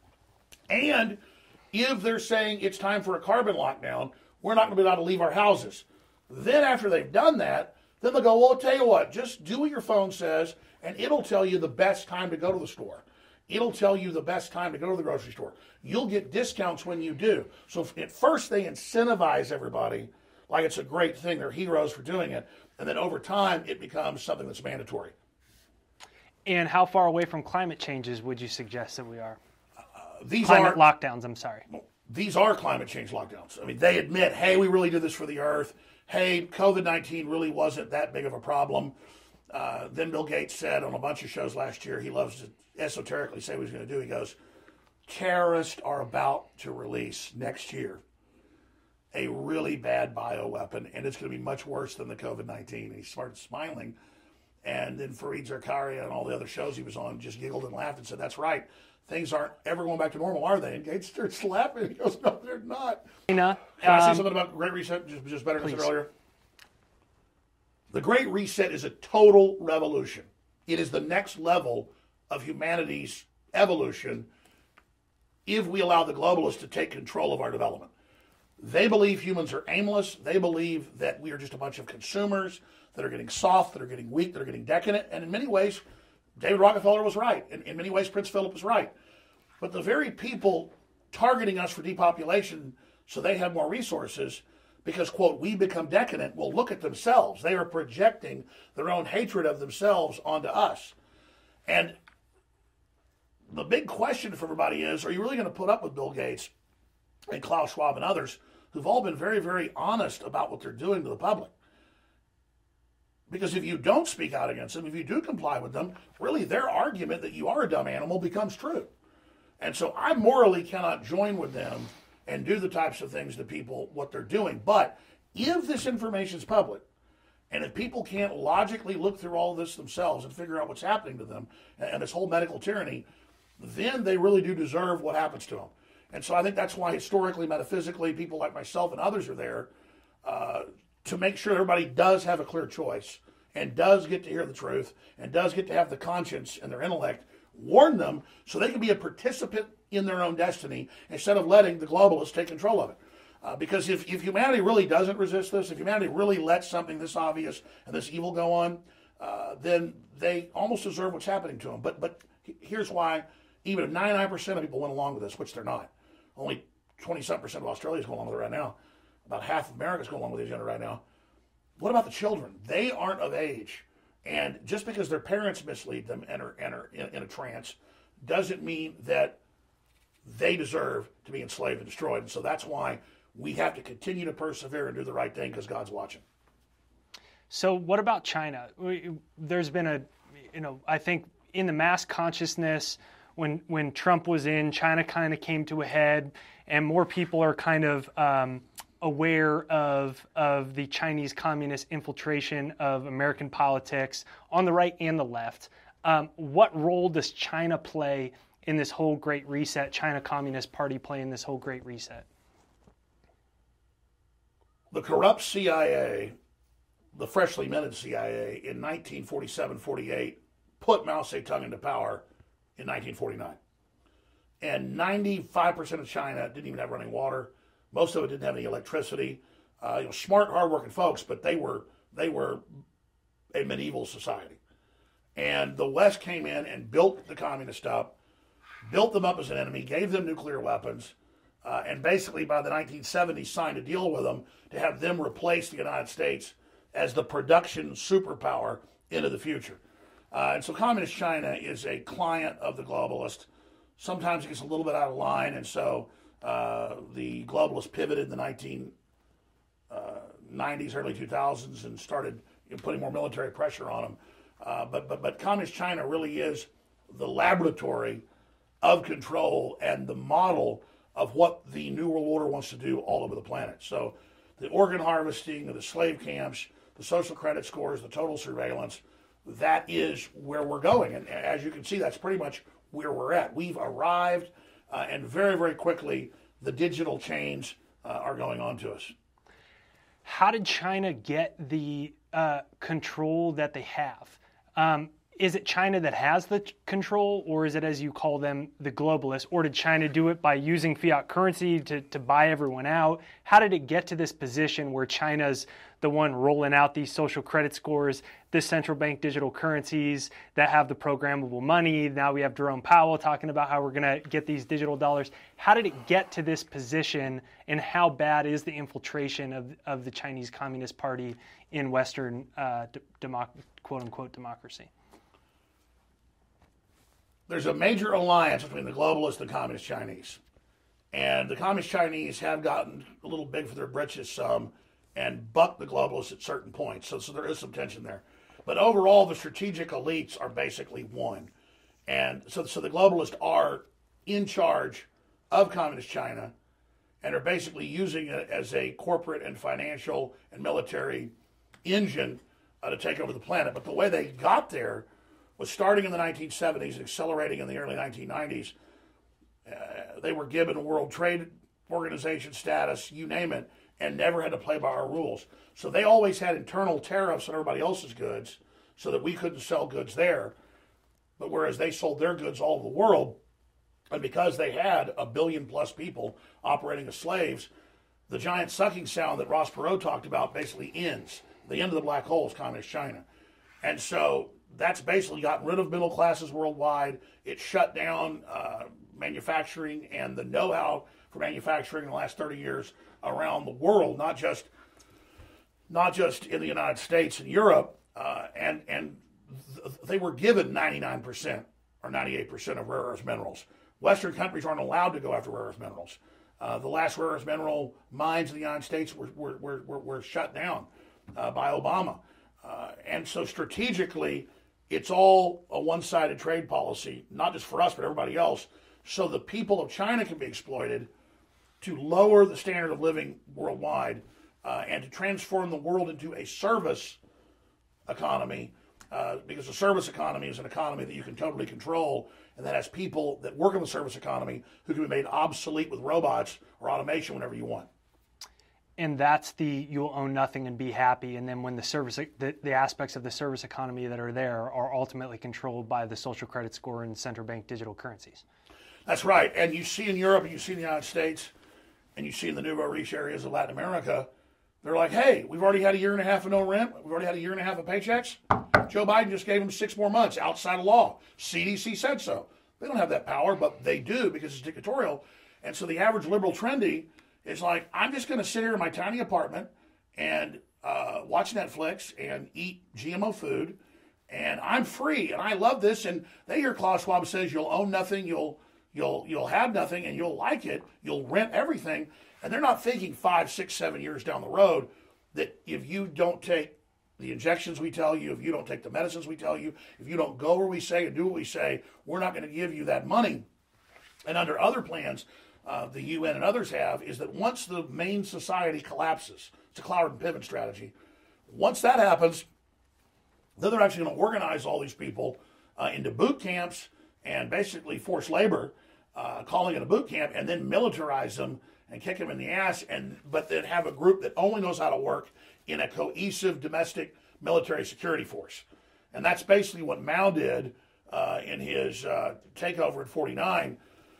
and if they're saying it's time for a carbon lockdown, we're not going to be allowed to leave our houses. Then after they've done that, then they'll go, well, I'll tell you what, just do what your phone says, and it'll tell you the best time to go to the store. It'll tell you the best time to go to the grocery store. You'll get discounts when you do. So at first they incentivize everybody like it's a great thing. They're heroes for doing it. And then over time, it becomes something that's mandatory. And how far away from climate changes would you suggest that we are? Uh, these climate are lockdowns, I'm sorry. These are climate change lockdowns. I mean, they admit, hey, we really did this for the earth. Hey, covid nineteen really wasn't that big of a problem. Uh, then Bill Gates said on a bunch of shows last year, he loves to esoterically say what he's going to do. He goes, terrorists are about to release next year a really bad bioweapon, and it's going to be much worse than the covid nineteen. And he started smiling. And then Fareed Zakaria and all the other shows he was on just giggled and laughed and said, that's right. Things aren't ever going back to normal, are they? And Gates starts laughing. He goes, no, they're not. China, Can I say um, something about Great Reset, just, just better than I said please. earlier? The Great Reset is a total revolution. It is the next level of humanity's evolution if we allow the globalists to take control of our development. They believe humans are aimless. They believe that we are just a bunch of consumers that are getting soft, that are getting weak, that are getting decadent. And in many ways, David Rockefeller was right. In, in many ways, Prince Philip was right. But the very people targeting us for depopulation so they have more resources because, quote, we become decadent, will look at themselves. They are projecting their own hatred of themselves onto us. And the big question for everybody is, are you really going to put up with Bill Gates and Klaus Schwab and others who've all been very, very honest about what they're doing to the public? Because if you don't speak out against them, if you do comply with them, really their argument that you are a dumb animal becomes true. And so I morally cannot join with them and do the types of things to people, what they're doing. But if this information is public, and if people can't logically look through all of this themselves and figure out what's happening to them, and this whole medical tyranny, then they really do deserve what happens to them. And so I think that's why historically, metaphysically, people like myself and others are there uh, to make sure everybody does have a clear choice and does get to hear the truth and does get to have the conscience and their intellect warn them so they can be a participant in their own destiny instead of letting the globalists take control of it. Uh, because if, if humanity really doesn't resist this, if humanity really lets something this obvious and this evil go on, uh, then they almost deserve what's happening to them. But, but here's why, even if ninety-nine percent of people went along with this, which they're not, only twenty-seven percent of Australia is going along with it right now. About half of America is going along with the agenda right now. What about the children? They aren't of age. And just because their parents mislead them and are, and are in, in a trance doesn't mean that they deserve to be enslaved and destroyed. And so that's why we have to continue to persevere and do the right thing because God's watching. So what about China? We, there's been a, you know, I think in the mass consciousness, when when Trump was in, China kind of came to a head, and more people are kind of um, aware of of the Chinese communist infiltration of American politics on the right and the left. Um, what role does China play in this whole Great Reset? China Communist Party play in this whole Great Reset? The corrupt C I A, the freshly minted C I A, in nineteen forty-seven forty-eight put Mao Zedong into power in nineteen forty-nine. And ninety-five percent of China didn't even have running water. Most of it didn't have any electricity. Uh, you know, smart, hardworking folks, but they were they were a medieval society. And the West came in and built the communists up, built them up as an enemy, gave them nuclear weapons, uh, and basically by the nineteen seventies signed a deal with them to have them replace the United States as the production superpower into the future. Uh, and so Communist China is a client of the globalist. Sometimes it gets a little bit out of line, and so uh, the globalists pivoted in the nineteen nineties, early two thousands, and started you know, putting more military pressure on them. Uh, but, but, but Communist China really is the laboratory of control and the model of what the New World Order wants to do all over the planet. So the organ harvesting, the slave camps, the social credit scores, the total surveillance, that is where we're going. And as you can see, that's pretty much where we're at. We've arrived, uh, and very, very quickly, the digital chains uh, are going on to us. How did China get the uh, control that they have? Um, is it China that has the control, or is it, as you call them, the globalists? Or did China do it by using fiat currency to, to buy everyone out? How did it get to this position where China's the one rolling out these social credit scores, the central bank digital currencies that have the programmable money? Now we have Jerome Powell talking about how we're going to get these digital dollars. How did it get to this position, and how bad is the infiltration of, of the Chinese Communist Party in Western uh, democ- quote-unquote democracy? There's a major alliance between the globalists and the Communist Chinese. And the Communist Chinese have gotten a little big for their britches some and bucked the globalists at certain points. So, so there is some tension there. But overall, the strategic elites are basically one. And so, so the globalists are in charge of Communist China and are basically using it as a corporate and financial and military engine uh, to take over the planet. But the way they got there was starting in the nineteen seventies and accelerating in the early nineteen nineties. Uh, they were given World Trade Organization status, you name it, and never had to play by our rules. So they always had internal tariffs on everybody else's goods so that we couldn't sell goods there. But whereas they sold their goods all over the world, and because they had a billion plus people operating as slaves, the giant sucking sound that Ross Perot talked about basically ends. The end of the black hole is Communist China. And so that's basically gotten rid of middle classes worldwide. It shut down uh, manufacturing and the know-how for manufacturing in the last thirty years around the world, not just not just in the United States and Europe. Uh, and and th- they were given ninety-nine percent or ninety-eight percent of rare earth minerals. Western countries aren't allowed to go after rare earth minerals. Uh, the last rare earth mineral mines in the United States were were were, were, were shut down uh, by Obama. Uh, and so strategically, it's all a one-sided trade policy, not just for us, but everybody else, so the people of China can be exploited to lower the standard of living worldwide uh, and to transform the world into a service economy, uh, because the service economy is an economy that you can totally control, and that has people that work in the service economy who can be made obsolete with robots or automation whenever you want. And that's the you'll own nothing and be happy. And then when the service, the, the aspects of the service economy that are there are ultimately controlled by the social credit score and central bank digital currencies. That's right. And you see in Europe and you see in the United States and you see in the nouveau riche areas of Latin America, they're like, hey, we've already had a year and a half of no rent. We've already had a year and a half of paychecks. Joe Biden just gave them six more months outside of law. C D C said so. They don't have that power, but they do because it's dictatorial. And so the average liberal trendy is like, I'm just going to sit here in my tiny apartment and uh, watch Netflix and eat G M O food, and I'm free, and I love this. And they hear Klaus Schwab says you'll own nothing, you'll you'll you'll have nothing, and you'll like it. You'll rent everything, and they're not thinking five, six, seven years down the road that if you don't take the injections we tell you, if you don't take the medicines we tell you, if you don't go where we say and do what we say, we're not going to give you that money. And under other plans, Uh, the U N and others have, is that once the main society collapses, it's a cloud and pivot strategy. Once that happens, then they're actually going to organize all these people uh, into boot camps and basically forced labor, uh, calling it a boot camp, and then militarize them and kick them in the ass, and but then have a group that only knows how to work in a cohesive domestic military security force. And that's basically what Mao did uh, in his uh, takeover in forty-nine.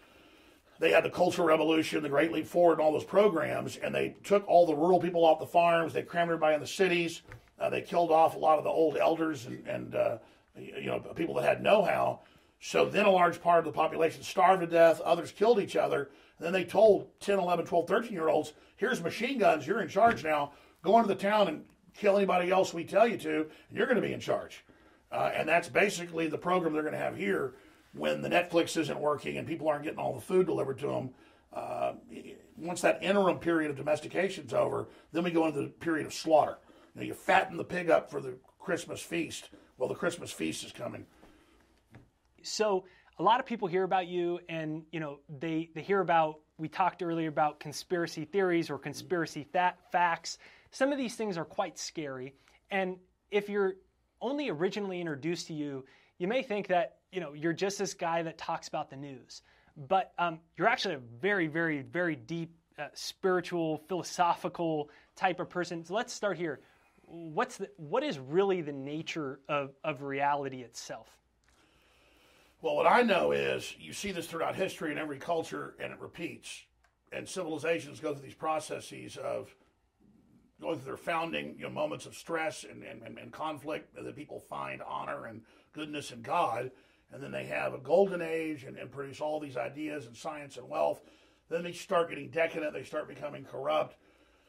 They had the Cultural Revolution, the Great Leap Forward, and all those programs, and they took all the rural people off the farms. They crammed everybody in the cities. Uh, they killed off a lot of the old elders and, and uh, you know, people that had know-how. So then a large part of the population starved to death. Others killed each other. And then they told ten, eleven, twelve, thirteen-year-olds, here's machine guns. You're in charge now. Go into the town and kill anybody else we tell you to, and you're going to be in charge. Uh, and that's basically the program they're going to have here. When the Netflix isn't working and people aren't getting all the food delivered to them, uh, once that interim period of domestication is over, then we go into the period of slaughter. You know, you fatten the pig up for the Christmas feast well, the Christmas feast is coming. So a lot of people hear about you, and you know they they hear about. We talked earlier about conspiracy theories or conspiracy th- facts. Some of these things are quite scary, and if you're only originally introduced to you, you may think that you know you're just this guy that talks about the news, but um, you're actually a very, very, very deep, uh, spiritual, philosophical type of person. So let's start here. What's the, what is really the nature of, of reality itself? Well, what I know is you see this throughout history in every culture, and it repeats. And civilizations go through these processes of going through their founding, you know, moments of stress and, and, and conflict, that people find honor and goodness in God, and then they have a golden age and, and produce all these ideas and science and wealth. Then they start getting decadent, they start becoming corrupt.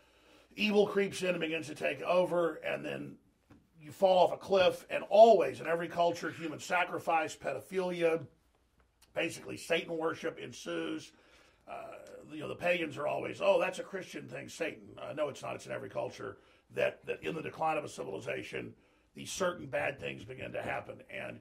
Evil creeps in and begins to take over, and then you fall off a cliff, and always in every culture, human sacrifice, pedophilia, basically Satan worship ensues. Uh, you know, the pagans are always, oh, that's a Christian thing, Satan. Uh, no, it's not. It's in every culture that, that in the decline of a civilization, these certain bad things begin to happen. And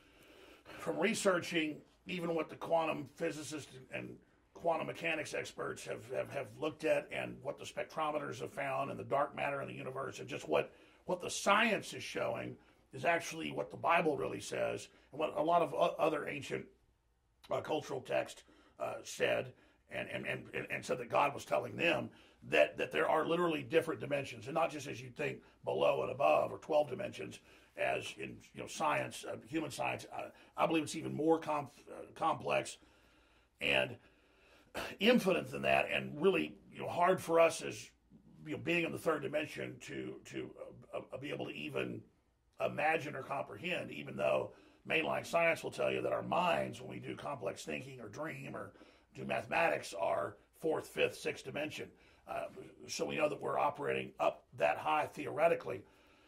from researching even what the quantum physicists and quantum mechanics experts have, have, have looked at, and what the spectrometers have found, and the dark matter in the universe, and just what, what the science is showing is actually what the Bible really says, and what a lot of other ancient uh, cultural texts uh, said, and, and, and, and said that God was telling them, that, that there are literally different dimensions, and not just as you think below and above, or twelve dimensions, as in you know science, uh, human science. Uh, I believe it's even more com- uh, complex and infinite than that, and really you know hard for us as you know being in the third dimension to to uh, uh, be able to even imagine or comprehend. Even though mainline science will tell you that our minds, when we do complex thinking or dream or do mathematics, are fourth, fifth, sixth dimension. Uh, so we know that we're operating up that high theoretically.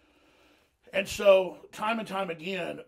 And so time and time again,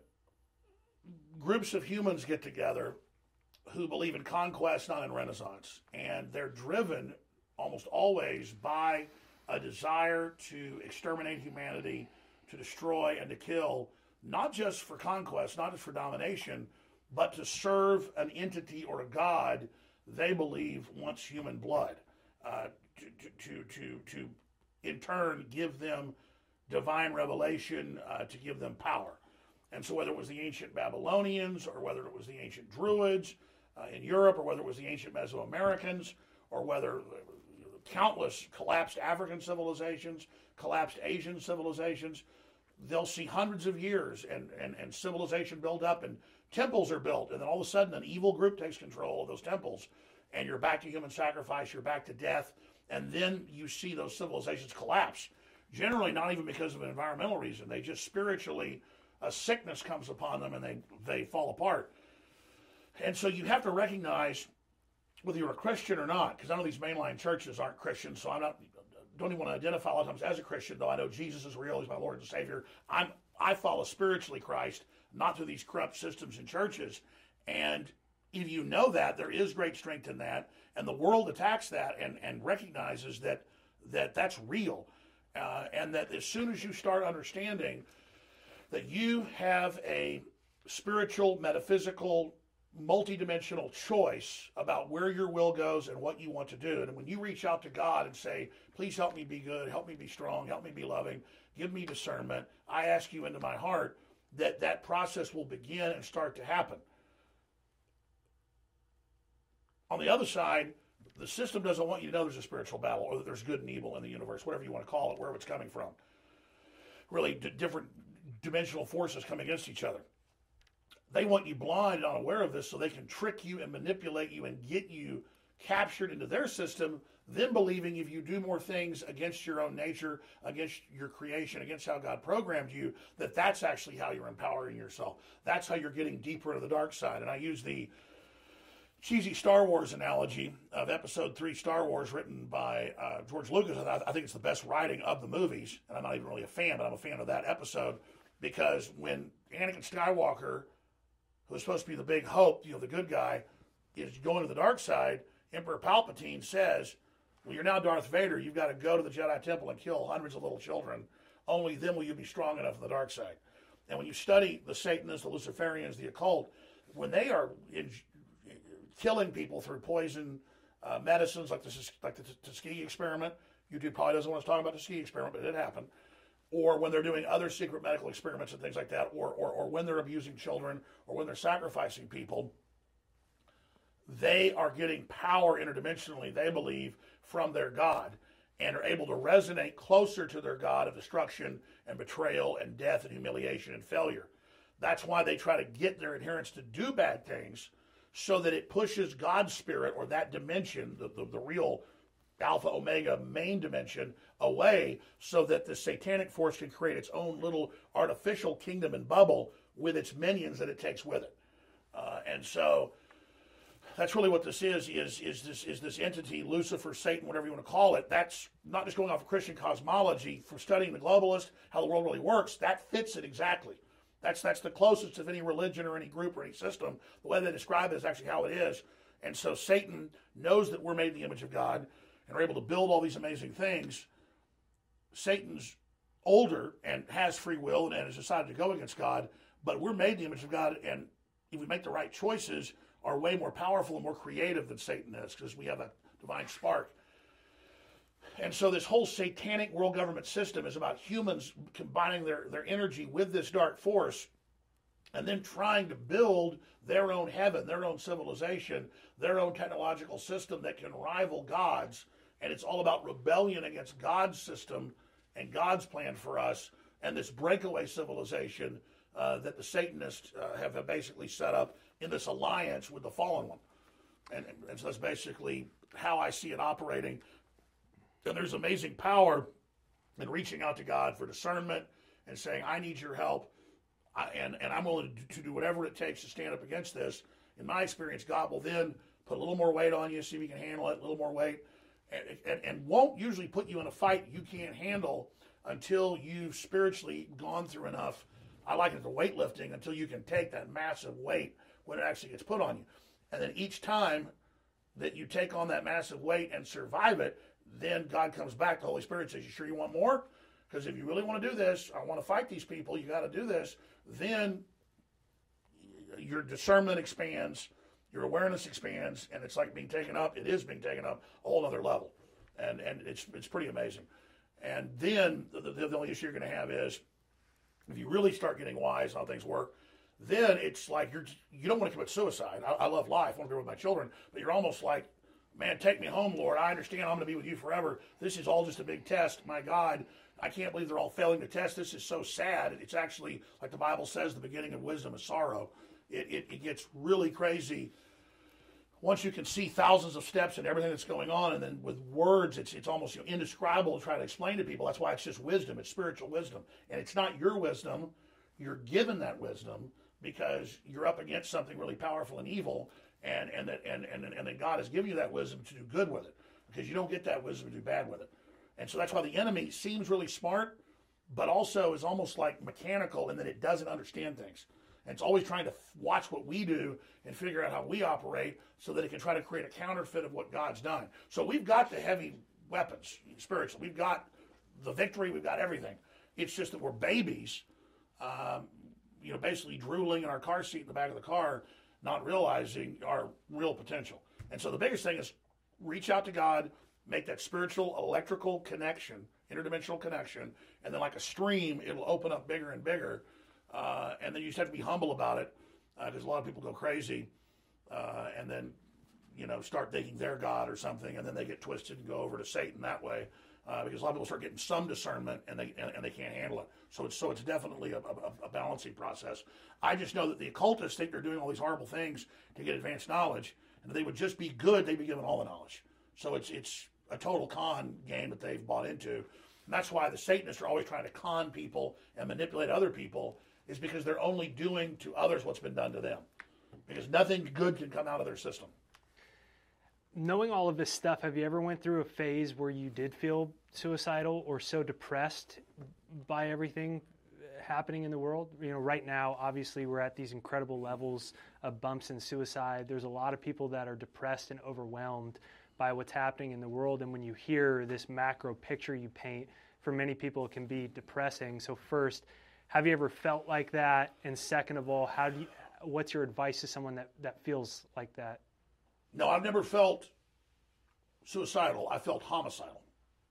groups of humans get together who believe in conquest, not in renaissance. And they're driven almost always by a desire to exterminate humanity, to destroy and to kill, not just for conquest, not just for domination, but to serve an entity or a god they believe wants human blood, uh, to, to, to, to in turn give them divine revelation, uh, to give them power. And so whether it was the ancient Babylonians, or whether it was the ancient Druids uh, in Europe, or whether it was the ancient Mesoamericans, or whether countless collapsed African civilizations, collapsed Asian civilizations, they'll see hundreds of years and, and, and civilization build up, and temples are built, and then all of a sudden an evil group takes control of those temples, and you're back to human sacrifice, you're back to death, and then you see those civilizations collapse. Generally not even because of an environmental reason. They just spiritually, a sickness comes upon them and they, they fall apart. And so you have to recognize whether you're a Christian or not, because I know these mainline churches aren't Christians, so I'm not, don't even want to identify a lot of times as a Christian, though I know Jesus is real, he's my Lord and Savior. I'm, I follow spiritually Christ, not through these corrupt systems and churches. And if you know that, there is great strength in that, and the world attacks that and, and recognizes that, that that's real. Uh, and that as soon as you start understanding that you have a spiritual, metaphysical, multidimensional choice about where your will goes and what you want to do, and when you reach out to God and say, please help me be good, help me be strong, help me be loving, give me discernment, I ask you into my heart, that that process will begin and start to happen. On the other side, the system doesn't want you to know there's a spiritual battle, or that there's good and evil in the universe, whatever you want to call it, wherever it's coming from. Really d- different dimensional forces coming against each other. They want you blind and unaware of this so they can trick you and manipulate you and get you captured into their system, then believing if you do more things against your own nature, against your creation, against how God programmed you, that that's actually how you're empowering yourself. That's how you're getting deeper into the dark side. And I use the cheesy Star Wars analogy of Episode three Star Wars, written by uh, George Lucas. I think it's the best writing of the movies, and I'm not even really a fan, but I'm a fan of that episode, because when Anakin Skywalker, who is supposed to be the big hope, you know, the good guy, is going to the dark side, Emperor Palpatine says, well, you're now Darth Vader, you've got to go to the Jedi Temple and kill hundreds of little children. Only then will you be strong enough in the dark side. And when you study the Satanists, the Luciferians, the occult, when they are in, killing people through poison uh, medicines, like the, like the Tuskegee experiment, YouTube probably doesn't want us to talk about the Tuskegee experiment, but it happened. Or when they're doing other secret medical experiments and things like that, or, or, or when they're abusing children, or when they're sacrificing people, they are getting power interdimensionally, they believe, from their God, and are able to resonate closer to their God of destruction and betrayal and death and humiliation and failure. That's why they try to get their adherents to do bad things, so that it pushes God's spirit, or that dimension, the, the, the real Alpha, Omega, main dimension, away, so that the satanic force can create its own little artificial kingdom and bubble with its minions that it takes with it. Uh, and so that's really what this is, is, is, this, is this entity, Lucifer, Satan, whatever you want to call it. That's not just going off of Christian cosmology, from studying the globalist, how the world really works. That fits it exactly. That's, that's the closest of any religion or any group or any system. The way they describe it is actually how it is. And so Satan knows that we're made in the image of God and are able to build all these amazing things. Satan's older and has free will and has decided to go against God, but we're made in the image of God, and if we make the right choices, are way more powerful and more creative than Satan is, because we have that divine spark. And so this whole satanic world government system is about humans combining their, their energy with this dark force, and then trying to build their own heaven, their own civilization, their own technological system that can rival God's. And it's all about rebellion against God's system and God's plan for us, and this breakaway civilization uh, that the Satanists uh, have, have basically set up in this alliance with the fallen one. And, and so that's basically how I see it operating. And there's amazing power in reaching out to God for discernment and saying, I need your help, I, and, and I'm willing to do, to do whatever it takes to stand up against this. In my experience, God will then put a little more weight on you, see if you can handle it, a little more weight, and, and, and won't usually put you in a fight you can't handle until you've spiritually gone through enough. I like it the weightlifting, until you can take that massive weight when it actually gets put on you. And then each time that you take on that massive weight and survive it, then God comes back, the Holy Spirit says, you sure you want more? Because if you really want to do this, I want to fight these people, you got to do this. Then your discernment expands, your awareness expands, and it's like being taken up. It is being taken up a whole other level. And and it's it's pretty amazing. And then the, the, the only issue you're going to have is, if you really start getting wise how things work, then it's like you're you don't want to commit suicide. I, I love life, I want to be with my children, but you're almost like, man, take me home, Lord. I understand I'm going to be with you forever. This is all just a big test. My God, I can't believe they're all failing the test. This is so sad. It's actually, like the Bible says, the beginning of wisdom is sorrow. It, it, it gets really crazy once you can see thousands of steps and everything that's going on, and then with words, it's it's almost you know, indescribable to try to explain to people. That's why it's just wisdom. It's spiritual wisdom. And it's not your wisdom. You're given that wisdom because you're up against something really powerful and evil, and and that and, and, and that God has given you that wisdom to do good with it, because you don't get that wisdom to do bad with it. And so that's why the enemy seems really smart, but also is almost like mechanical in that it doesn't understand things. And it's always trying to watch what we do and figure out how we operate so that it can try to create a counterfeit of what God's done. So we've got the heavy weapons, spiritually. We've got the victory. We've got everything. It's just that we're babies, um, you know, basically drooling in our car seat in the back of the car, not realizing our real potential. And so the biggest thing is reach out to God, make that spiritual, electrical connection, interdimensional connection, and then like a stream, it'll open up bigger and bigger. Uh, and then you just have to be humble about it, because uh, a lot of people go crazy uh, and then, you know, start thinking they're God or something, and then they get twisted and go over to Satan that way, uh, because a lot of people start getting some discernment and they and, and they can't handle it. So it's so it's definitely a, a, a balancing process. I just know that the occultists think they're doing all these horrible things to get advanced knowledge, and if they would just be good, they'd be given all the knowledge. So it's it's a total con game that they've bought into, and that's why the Satanists are always trying to con people and manipulate other people. Is because they're only doing to others what's been done to them. Because nothing good can come out of their system. Knowing all of this stuff, have you ever went through a phase where you did feel suicidal or so depressed by everything happening in the world? You know, right now, obviously, we're at these incredible levels of bumps in suicide. There's a lot of people that are depressed and overwhelmed by what's happening in the world. And when you hear this macro picture you paint, for many people, it can be depressing. So first, have you ever felt like that? And second of all, how do you, what's your advice to someone that, that feels like that? No, I've never felt suicidal. I felt homicidal.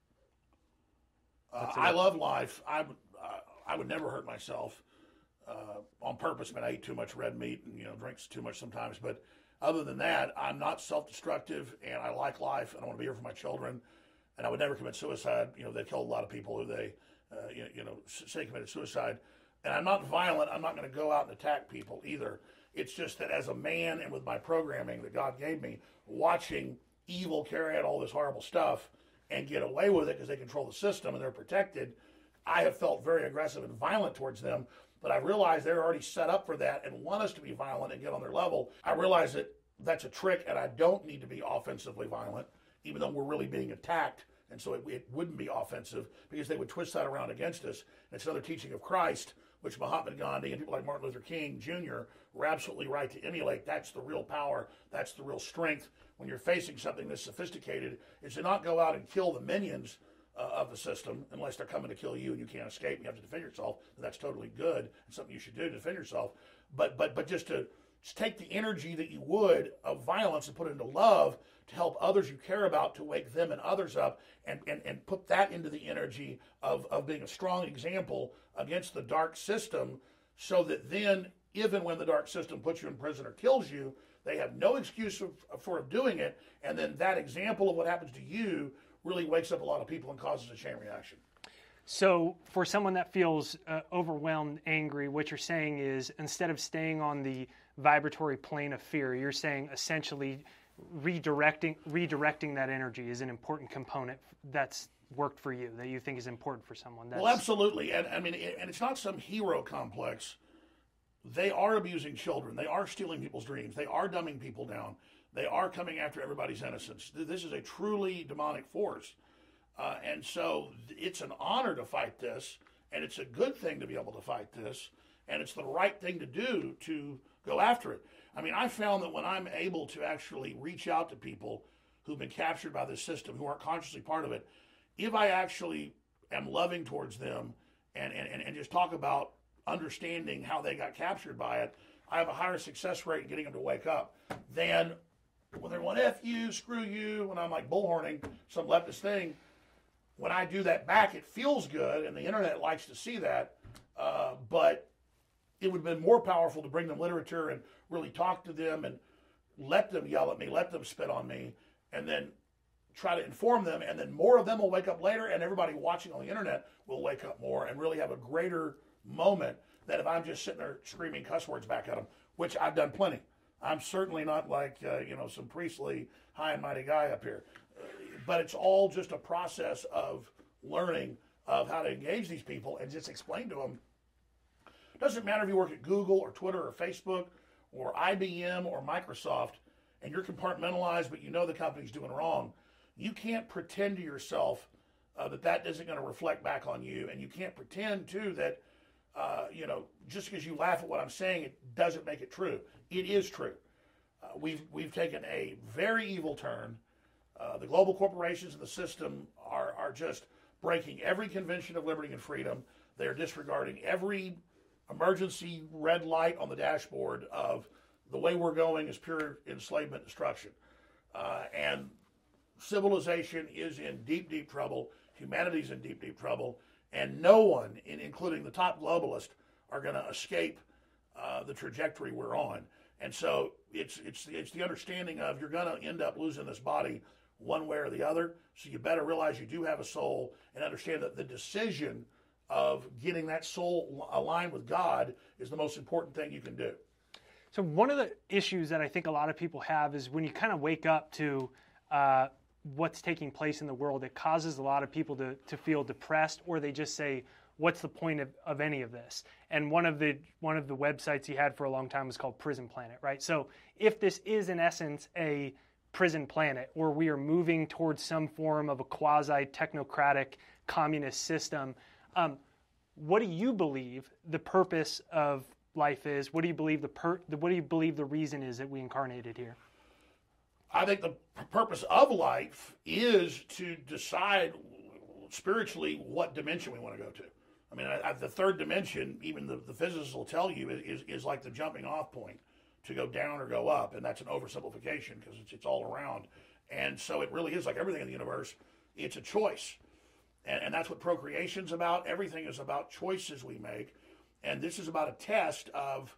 Uh, I love life. I would, uh, I would never hurt myself uh, on purpose. I mean, I eat too much red meat and, you know, drinks too much sometimes. But other than that, I'm not self-destructive, and I like life, and I want to be here for my children. And I would never commit suicide. You know, they killed a lot of people who they, uh, you, you know, say committed suicide. And I'm not violent. I'm not going to go out and attack people either. It's just that as a man and with my programming that God gave me, watching evil carry out all this horrible stuff and get away with it because they control the system and they're protected, I have felt very aggressive and violent towards them. But I realize they're already set up for that and want us to be violent and get on their level. I realize that that's a trick, and I don't need to be offensively violent, even though we're really being attacked. And so it, it wouldn't be offensive because they would twist that around against us. And it's another teaching of Christ, which Mahatma Gandhi and people like Martin Luther King Junior were absolutely right to emulate. That's the real power. That's the real strength. When you're facing something this sophisticated, is to not go out and kill the minions uh, of the system unless they're coming to kill you and you can't escape and you have to defend yourself. That's totally good and something you should do to defend yourself. But but but just to just take the energy that you would of violence and put it into love to help others you care about, to wake them and others up, and, and, and put that into the energy of, of being a strong example against the dark system, so that then, even when the dark system puts you in prison or kills you, they have no excuse for doing it, and then that example of what happens to you really wakes up a lot of people and causes a chain reaction. So for someone that feels uh, overwhelmed, angry, what you're saying is, instead of staying on the vibratory plane of fear, you're saying essentially redirecting redirecting that energy is an important component that's worked for you, that you think is important for someone. That's... Well, absolutely. And I mean, and it's not some hero complex. They are abusing children. They are stealing people's dreams. They are dumbing people down. They are coming after everybody's innocence. This is a truly demonic force. Uh, and so it's an honor to fight this, and it's a good thing to be able to fight this, and it's the right thing to do to go after it. I mean, I found that when I'm able to actually reach out to people who've been captured by this system, who aren't consciously part of it, if I actually am loving towards them and, and, and just talk about understanding how they got captured by it, I have a higher success rate in getting them to wake up than when they're going, F you, screw you, when I'm like bullhorning some leftist thing. When I do that back, it feels good, and the internet likes to see that, uh, but it would have been more powerful to bring them literature and really talk to them and let them yell at me, let them spit on me, and then try to inform them, and then more of them will wake up later, and everybody watching on the internet will wake up more and really have a greater moment than if I'm just sitting there screaming cuss words back at them, which I've done plenty. I'm certainly not like, uh, you know, some priestly high and mighty guy up here. But it's all just a process of learning of how to engage these people and just explain to them. It doesn't matter if you work at Google or Twitter or Facebook or I B M or Microsoft and you're compartmentalized, but you know the company's doing wrong. You can't pretend to yourself uh, that that isn't going to reflect back on you. And you can't pretend, too, that, uh, you know, just because you laugh at what I'm saying, it doesn't make it true. It is true. Uh, we've, we've taken a very evil turn. Uh, the global corporations and the system are, are just breaking every convention of liberty and freedom. They're disregarding every emergency red light on the dashboard of the way we're going is pure enslavement, destruction. Uh, and civilization is in deep, deep trouble. Humanity's in deep, deep trouble. And no one, in, including the top globalists, are going to escape uh, the trajectory we're on. And so it's, it's, it's the understanding of you're going to end up losing this body one way or the other. So you better realize you do have a soul and understand that the decision of getting that soul aligned with God is the most important thing you can do. So one of the issues that I think a lot of people have is when you kind of wake up to uh, what's taking place in the world, it causes a lot of people to, to feel depressed, or they just say, what's the point of, of any of this? And one of the one of the websites he had for a long time was called Prison Planet, right? So if this is in essence a prison planet, or we are moving towards some form of a quasi-technocratic communist system, um, what do you believe the purpose of life is? What do you believe the, per- the what do you believe the reason is that we incarnated here? I think the purpose of life is to decide spiritually what dimension we want to go to. I mean, I, I, the third dimension, even the, the physicists will tell you, is, is like the jumping off point to go down or go up, and that's an oversimplification because it's, it's all around. And so it really is like everything in the universe, it's a choice. And, and that's what procreation's about. Everything is about choices we make. And this is about a test of,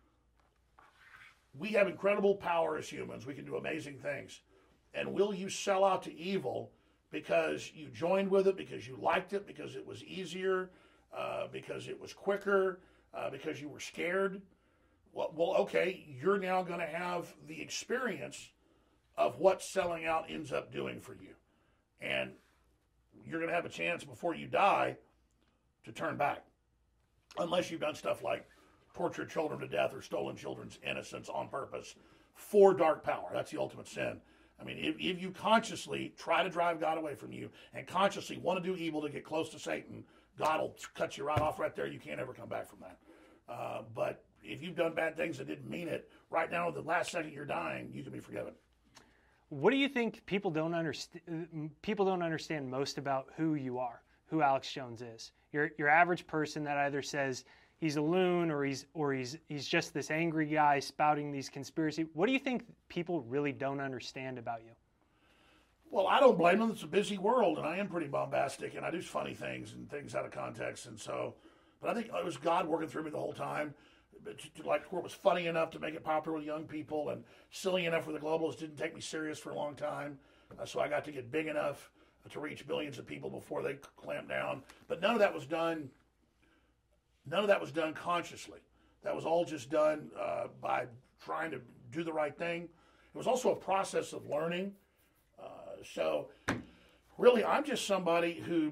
we have incredible power as humans. We can do amazing things. And will you sell out to evil because you joined with it, because you liked it, because it was easier, uh, because it was quicker, uh, because you were scared? Well, well, okay, you're now going to have the experience of what selling out ends up doing for you. And you're going to have a chance before you die to turn back. Unless you've done stuff like tortured children to death or stolen children's innocence on purpose for dark power. That's the ultimate sin. I mean, if, if you consciously try to drive God away from you and consciously want to do evil to get close to Satan, God will cut you right off right there. You can't ever come back from that. Uh, but if you've done bad things that didn't mean it, right now, the last second you're dying, you can be forgiven. What do you think people don't understand? People don't understand most about who you are, who Alex Jones is. Your your average person that either says he's a loon or he's or he's he's just this angry guy spouting these conspiracy. What do you think people really don't understand about you? Well, I don't blame them. It's a busy world, and I am pretty bombastic, and I do funny things and things out of context, and so. But I think it was God working through me the whole time. Like where it was funny enough to make it popular with young people and silly enough where the globalists didn't take me serious for a long time. Uh, so I got to get big enough to reach billions of people before they clamped down. But none of that was done. None of that was done consciously. That was all just done uh, by trying to do the right thing. It was also a process of learning. Uh, so really, I'm just somebody who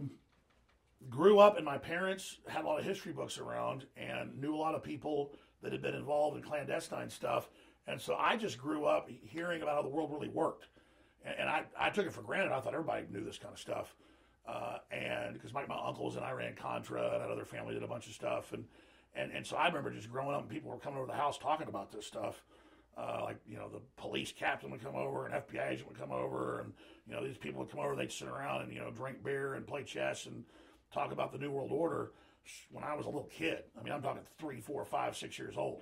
grew up, and my parents had a lot of history books around and knew a lot of people that had been involved in clandestine stuff. And so I just grew up hearing about how the world really worked. And, and I, I took it for granted. I thought everybody knew this kind of stuff. Uh, and because my, my uncle was in Iran-Contra and that other family did a bunch of stuff. And, and, and so I remember just growing up and people were coming over to the house talking about this stuff. Uh, like, you know, the police captain would come over and F B I agent would come over. And, you know, these people would come over, they'd sit around and, you know, drink beer and play chess and talk about the New World Order when I was a little kid. I mean, I'm talking three, four, five, six years old.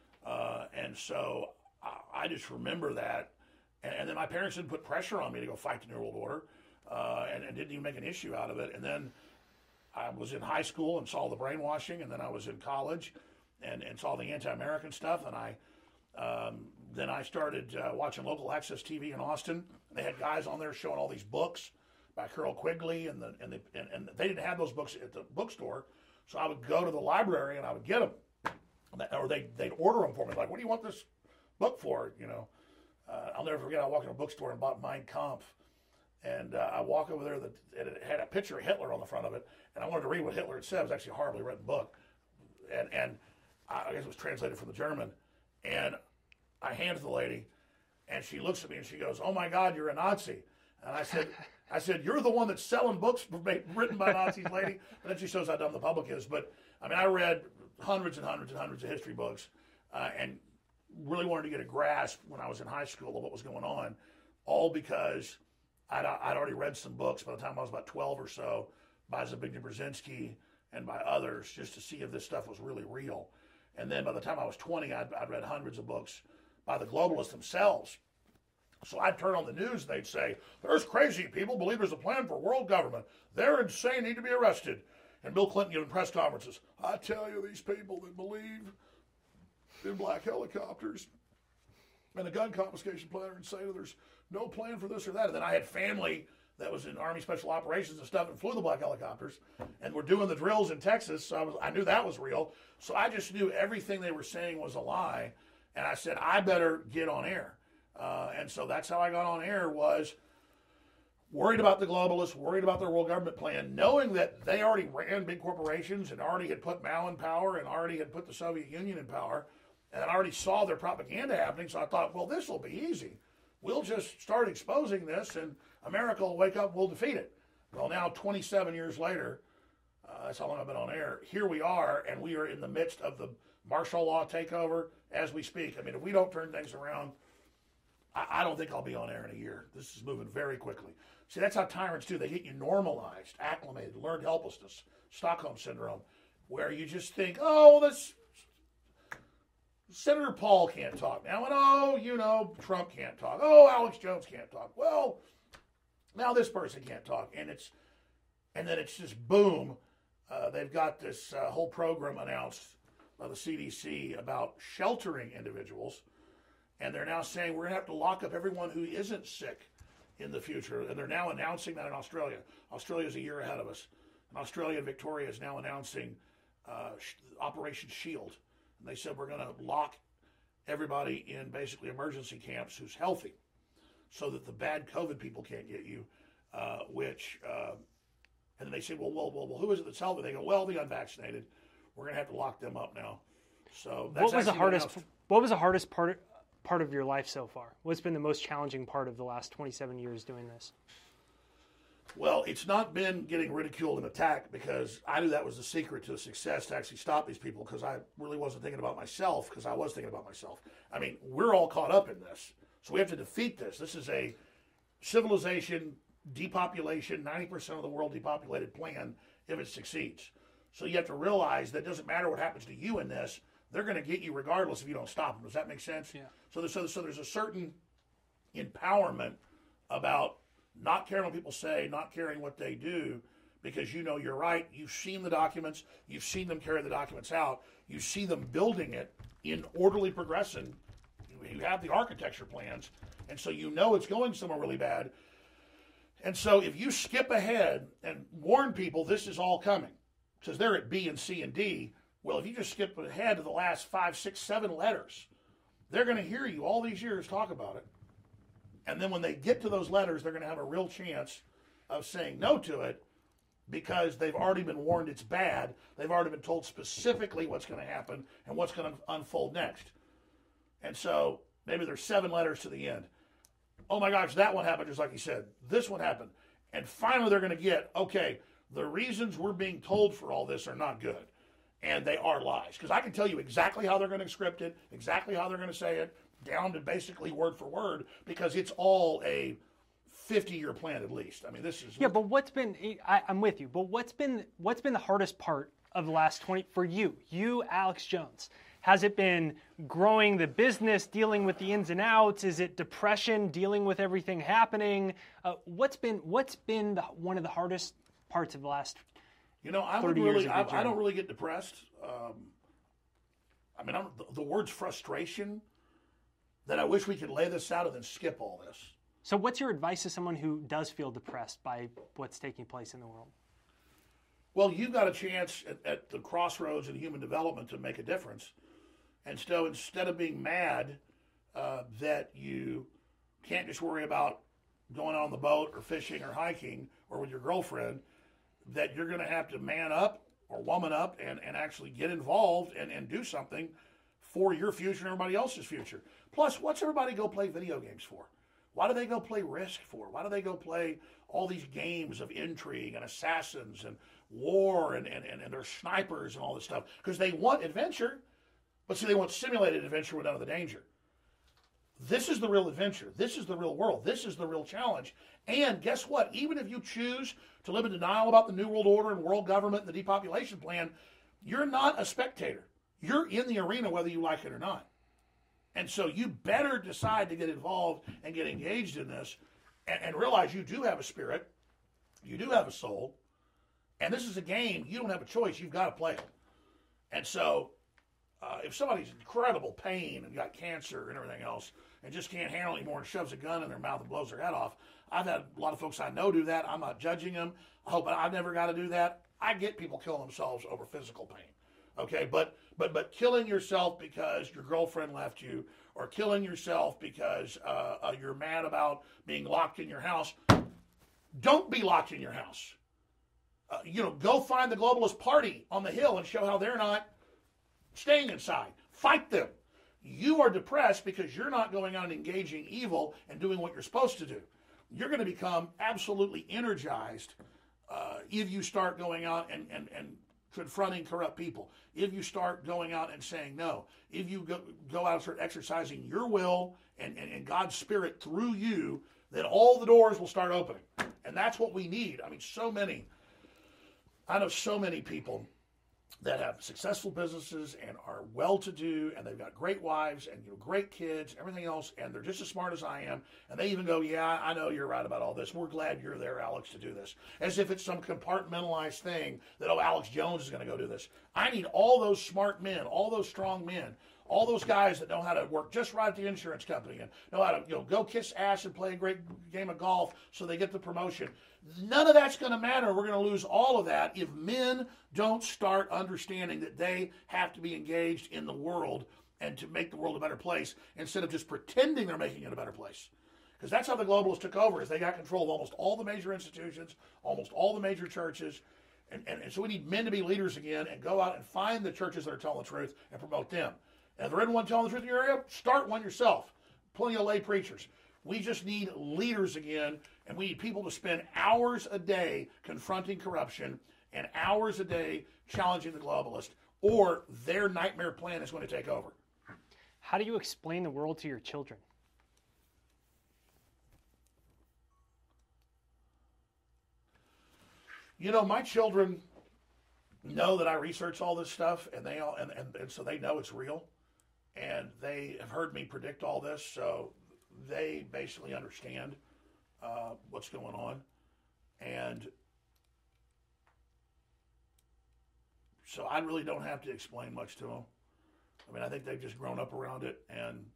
Uh, and so I, I just remember that. And, and then my parents didn't put pressure on me to go fight the New World Order uh, and, and didn't even make an issue out of it. And then I was in high school and saw the brainwashing, and then I was in college and, and saw the anti-American stuff. And I um, then I started uh, watching local access T V in Austin. They had guys on there showing all these books by Carroll Quigley, and the and, the, and and they didn't have those books at the bookstore, so I would go to the library and I would get them, or they they'd order them for me. Like, what do you want this book for? You know, uh, I'll never forget. I walked in a bookstore and bought Mein Kampf, and uh, I walk over there that and it had a picture of Hitler on the front of it, and I wanted to read what Hitler had said. It was actually a horribly written book, and and I guess it was translated from the German, and I hand it to the lady, and she looks at me and she goes, "Oh my God, you're a Nazi." And I said, I said, "You're the one that's selling books written by Nazis, lady." And then she shows how dumb the public is. But, I mean, I read hundreds and hundreds and hundreds of history books uh, and really wanted to get a grasp when I was in high school of what was going on, all because I'd, I'd already read some books by the time I was about twelve or so by Zbigniew Brzezinski and by others just to see if this stuff was really real. And then by the time I was twenty, I'd, I'd read hundreds of books by the globalists themselves. So I'd turn on the news and they'd say, "There's crazy people believe there's a plan for world government. They're insane, need to be arrested." And Bill Clinton giving press conferences, "I tell you, these people that believe in black helicopters and a gun confiscation plan are insane. There's no plan for this or that." And then I had family that was in Army Special Operations and stuff and flew the black helicopters and were doing the drills in Texas. So I, was, I knew that was real. So I just knew everything they were saying was a lie. And I said, I better get on air. Uh, and so that's how I got on air, was worried about the globalists, worried about their world government plan, knowing that they already ran big corporations and already had put Mao in power and already had put the Soviet Union in power. And I already saw their propaganda happening. So I thought, well, this will be easy. We'll just start exposing this and America will wake up, we'll defeat it. Well, now twenty-seven years later, uh, that's how long I've been on air, here we are, and we are in the midst of the martial law takeover as we speak. I mean, if we don't turn things around, I don't think I'll be on air in a year. This is moving very quickly. See, that's how tyrants do. They get you normalized, acclimated, learned helplessness, Stockholm Syndrome. where you just think, oh, well, this Senator Paul can't talk now, and oh, you know, Trump can't talk. Oh, Alex Jones can't talk. Well, now this person can't talk, and it's and then it's just boom. Uh, they've got this uh, whole program announced by the C D C about sheltering individuals, and they're now saying we're going to have to lock up everyone who isn't sick in the future, and they're now announcing that in Australia. Australia's a year ahead of us. And Australia and Victoria is now announcing uh, Operation Shield. And they said we're going to lock everybody in basically emergency camps who's healthy so that the bad COVID people can't get you, uh, which, uh, and then they say, well, well, well, well, who is it that's healthy? They go, well, the unvaccinated. We're going to have to lock them up now. So that's what was the hardest? announced. What was the hardest part part of your life so far? What's been the most challenging part of the last twenty-seven years doing this? Well, it's not been getting ridiculed and attacked, because I knew that was the secret to the success to actually stop these people, because I really wasn't thinking about myself, because I was thinking about myself. I mean, we're all caught up in this. So we have to defeat this. This is a civilization depopulation, ninety percent of the world depopulated plan if it succeeds. So you have to realize that it doesn't matter what happens to you in this. They're going to get you regardless if you don't stop them. Does that make sense? Yeah. So there's, so, so there's a certain empowerment about not caring what people say, not caring what they do, because you know you're right. You've seen the documents. You've seen them carry the documents out. You see them building it in orderly progression. You have the architecture plans, and so you know it's going somewhere really bad. And so if you skip ahead and warn people this is all coming, because they're at B and C and D, well, if you just skip ahead to the last five, six, seven letters, they're going to hear you all these years talk about it. And then when they get to those letters, they're going to have a real chance of saying no to it, because they've already been warned it's bad. They've already been told specifically what's going to happen and what's going to unfold next. And so maybe there's seven letters to the end. Oh my gosh, that one happened just like you said. This one happened. And finally they're going to get, okay, the reasons we're being told for all this are not good. And they are lies. Because I can tell you exactly how they're going to script it, exactly how they're going to say it, down to basically word for word, because it's all a fifty-year plan at least. I mean, this is... Yeah, but what's been, I, I'm with you, but what's been what's been the hardest part of the last twenty, for you, you, Alex Jones? Has it been growing the business, dealing with the ins and outs? Is it depression, dealing with everything happening? Uh, what's been what's been the, one of the hardest parts of the last You know, I would really, I, I don't really get depressed. Um, I mean, I'm, the, the word's frustration, that I wish we could lay this out and then skip all this. So what's your advice to someone who does feel depressed by what's taking place in the world? Well, you've got a chance at, at the crossroads in human development to make a difference. And so instead of being mad uh, that you can't just worry about going on the boat or fishing or hiking or with your girlfriend, that you're going to have to man up or woman up and, and actually get involved and, and do something for your future and everybody else's future. Plus, what's everybody go play video games for? Why do they go play Risk for? Why do they go play all these games of intrigue and assassins and war and, and, and, and their snipers and all this stuff? Because they want adventure, but see, they want simulated adventure with none of the danger. This is the real adventure. This is the real world. This is the real challenge. And guess what? Even if you choose to live in denial about the New World Order and world government and the depopulation plan, you're not a spectator. You're in the arena whether you like it or not. And so you better decide to get involved and get engaged in this and, and realize you do have a spirit. You do have a soul. And this is a game. You don't have a choice. You've got to play it. And so uh, if somebody's in incredible pain and got cancer and everything else and just can't handle it anymore and shoves a gun in their mouth and blows their head off, I've had a lot of folks I know do that. I'm not judging them. I hope I've never got to do that. I get people killing themselves over physical pain. Okay, but but but killing yourself because your girlfriend left you, or killing yourself because uh, uh, you're mad about being locked in your house, don't be locked in your house. Uh, you know, go find the globalist party on the Hill and show how they're not staying inside. Fight them. You are depressed because you're not going out and engaging evil and doing what you're supposed to do. You're going to become absolutely energized uh, if you start going out and, and, and confronting corrupt people, if you start going out and saying no, if you go, go out and start exercising your will and, and, and God's Spirit through you, then all the doors will start opening. And that's what we need. I mean, so many, I know so many people that have successful businesses and are well-to-do, and they've got great wives and you know great kids, everything else, and they're just as smart as I am, and they even go, yeah, I know you're right about all this. We're glad you're there, Alex, to do this. As if it's some compartmentalized thing that, oh, Alex Jones is going to go do this. I need all those smart men, all those strong men, all those guys that know how to work just right at the insurance company and know how to you know go kiss ass and play a great game of golf so they get the promotion. None of that's going to matter. We're going to lose all of that if men don't start understanding that they have to be engaged in the world and to make the world a better place instead of just pretending they're making it a better place. Because that's how the globalists took over, is they got control of almost all the major institutions, almost all the major churches. And, and, and so we need men to be leaders again and go out and find the churches that are telling the truth and promote them. And if there isn't one telling the truth in your area, start one yourself. Plenty of lay preachers. We just need leaders again, and we need people to spend hours a day confronting corruption and hours a day challenging the globalist, or their nightmare plan is going to take over. How do you explain the world to your children? You know, my children know that I research all this stuff, and they all, and, and, and so they know it's real, and they have heard me predict all this, so they basically understand uh, what's going on, and so I really don't have to explain much to them. I mean, I think they've just grown up around it, and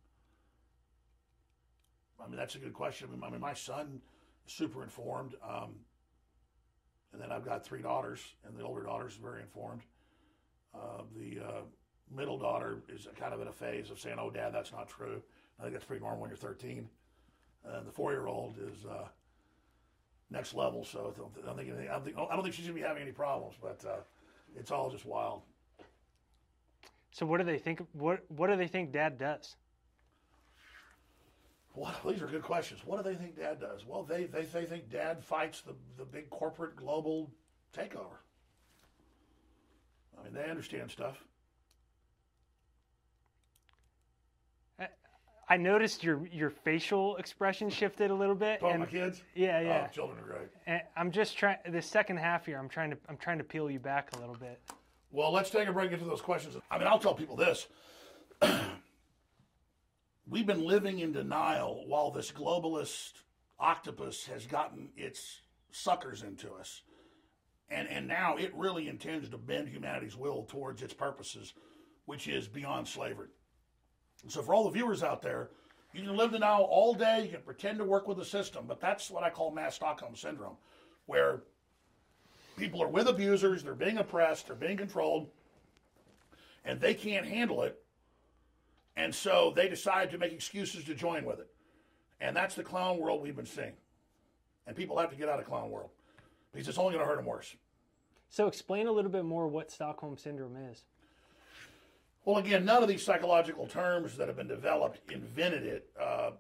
I mean, that's a good question. I mean, my son is super informed, um, and then I've got three daughters, and the older daughter is very informed. Uh, the uh, middle daughter is kind of in a phase of saying, oh, Dad, that's not true. I think that's pretty normal when you're thirteen. And the four-year-old is uh, next level, so I don't think anything, I don't think, I don't think she's going to be having any problems, but uh, it's all just wild. So what do they think? What What do they think Dad does? Well, these are good questions. What do they think Dad does? Well, they they, they think Dad fights the, the big corporate global takeover. I mean, they understand stuff. I noticed your your facial expression shifted a little bit. Oh, and, my kids? Yeah, yeah. Oh, children are great. And I'm just trying. The second half here, I'm trying to I'm trying to peel you back a little bit. Well, let's take a break into those questions. I mean, I'll tell people this. We've been living in denial while this globalist octopus has gotten its suckers into us. And and now it really intends to bend humanity's will towards its purposes, which is beyond slavery. So for all the viewers out there, you can live denial all day, you can pretend to work with the system, but that's what I call mass Stockholm syndrome, where people are with abusers, they're being oppressed, they're being controlled, and they can't handle it, and so they decide to make excuses to join with it. And that's the clown world we've been seeing. And people have to get out of clown world, because it's only going to hurt them worse. So explain a little bit more what Stockholm Syndrome is. Well, again, none of these psychological terms that have been developed invented it. Uh,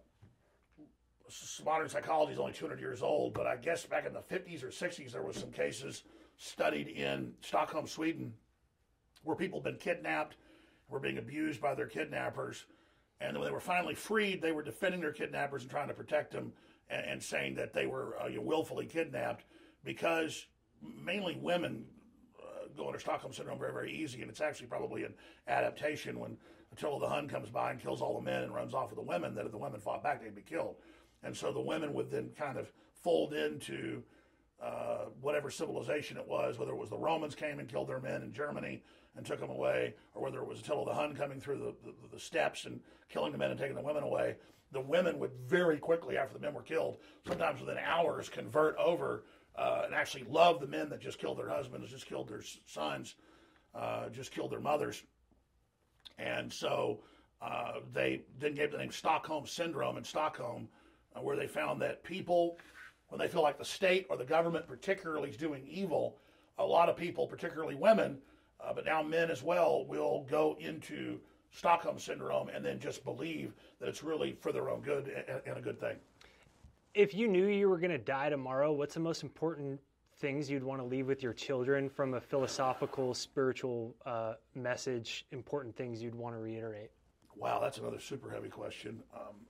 modern psychology is only two hundred years old, but I guess back in the fifties or sixties, there was some cases studied in Stockholm, Sweden, where people had been kidnapped, were being abused by their kidnappers, and when they were finally freed, they were defending their kidnappers and trying to protect them, and, and saying that they were uh, you know, willfully kidnapped, because mainly women go under Stockholm Syndrome very, very easy, and it's actually probably an adaptation when Attila the Hun comes by and kills all the men and runs off with the women, that if the women fought back, they'd be killed. And so the women would then kind of fold into uh, whatever civilization it was, whether it was the Romans came and killed their men in Germany and took them away, or whether it was Attila the Hun coming through the, the, the steppes and killing the men and taking the women away. The women would very quickly, after the men were killed, sometimes within hours, convert over Uh, and actually love the men that just killed their husbands, just killed their sons, uh, just killed their mothers. And so uh, they then gave the name Stockholm Syndrome in Stockholm, uh, where they found that people, when they feel like the state or the government particularly is doing evil, a lot of people, particularly women, uh, but now men as well, will go into Stockholm Syndrome and then just believe that it's really for their own good and, and a good thing. If you knew you were going to die tomorrow, what's the most important things you'd want to leave with your children from a philosophical, spiritual uh, message, important things you'd want to reiterate? Wow, that's another super heavy question. Um,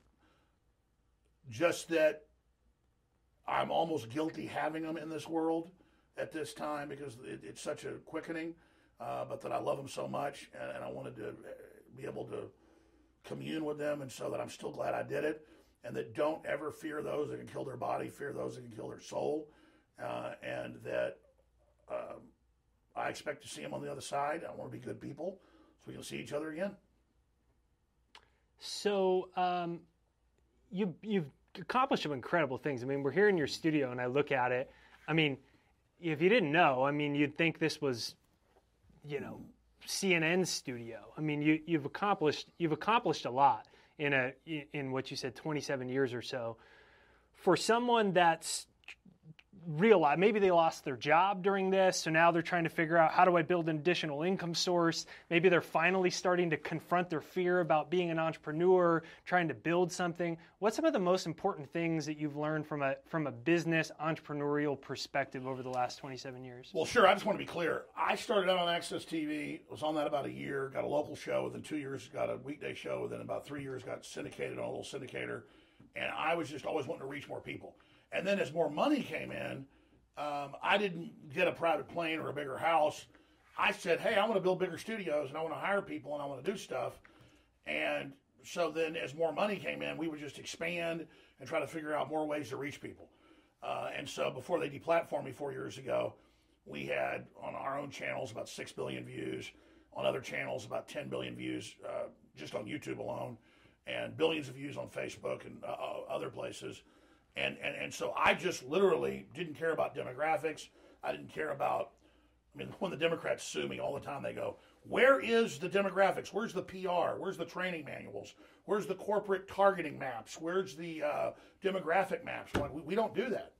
just that I'm almost guilty having them in this world at this time, because it, it's such a quickening. uh, but that I love them so much, and, and I wanted to be able to commune with them, and so that I'm still glad I did it, and that don't ever fear those that can kill their body, fear those that can kill their soul, uh, and that um, I expect to see them on the other side. I want to be good people so we can see each other again. So um, you, you've accomplished some incredible things. I mean, we're here in your studio, and I look at it. I mean, if you didn't know, I mean, you'd think this was, you know, C N N's studio. I mean, you, you've accomplished you've accomplished a lot in a in what you said twenty-seven years or so. For someone that's realized maybe they lost their job during this, so now they're trying to figure out, how do I build an additional income source? Maybe they're finally starting to confront their fear about being an entrepreneur, trying to build something. What's some of the most important things that you've learned from a from a business entrepreneurial perspective over the last twenty-seven years? Well, sure. I just want to be clear. I started out on Access T V, was on that about a year, got a local show, within two years got a weekday show, within about three years got syndicated on a little syndicator, and I was just always wanting to reach more people. And then as more money came in, um, I didn't get a private plane or a bigger house. I said, hey, I want to build bigger studios, and I want to hire people, and I want to do stuff. And so then as more money came in, we would just expand and try to figure out more ways to reach people. Uh, and so before they deplatformed me four years ago, we had on our own channels about six billion views, on other channels about ten billion views, uh, just on YouTube alone, and billions of views on Facebook and uh, other places. And, and and so I just literally didn't care about demographics. I didn't care about, I mean, when the Democrats sue me all the time, they go, where is the demographics? Where's the P R? Where's the training manuals? Where's the corporate targeting maps? Where's the uh, demographic maps? Like, we, we don't do that.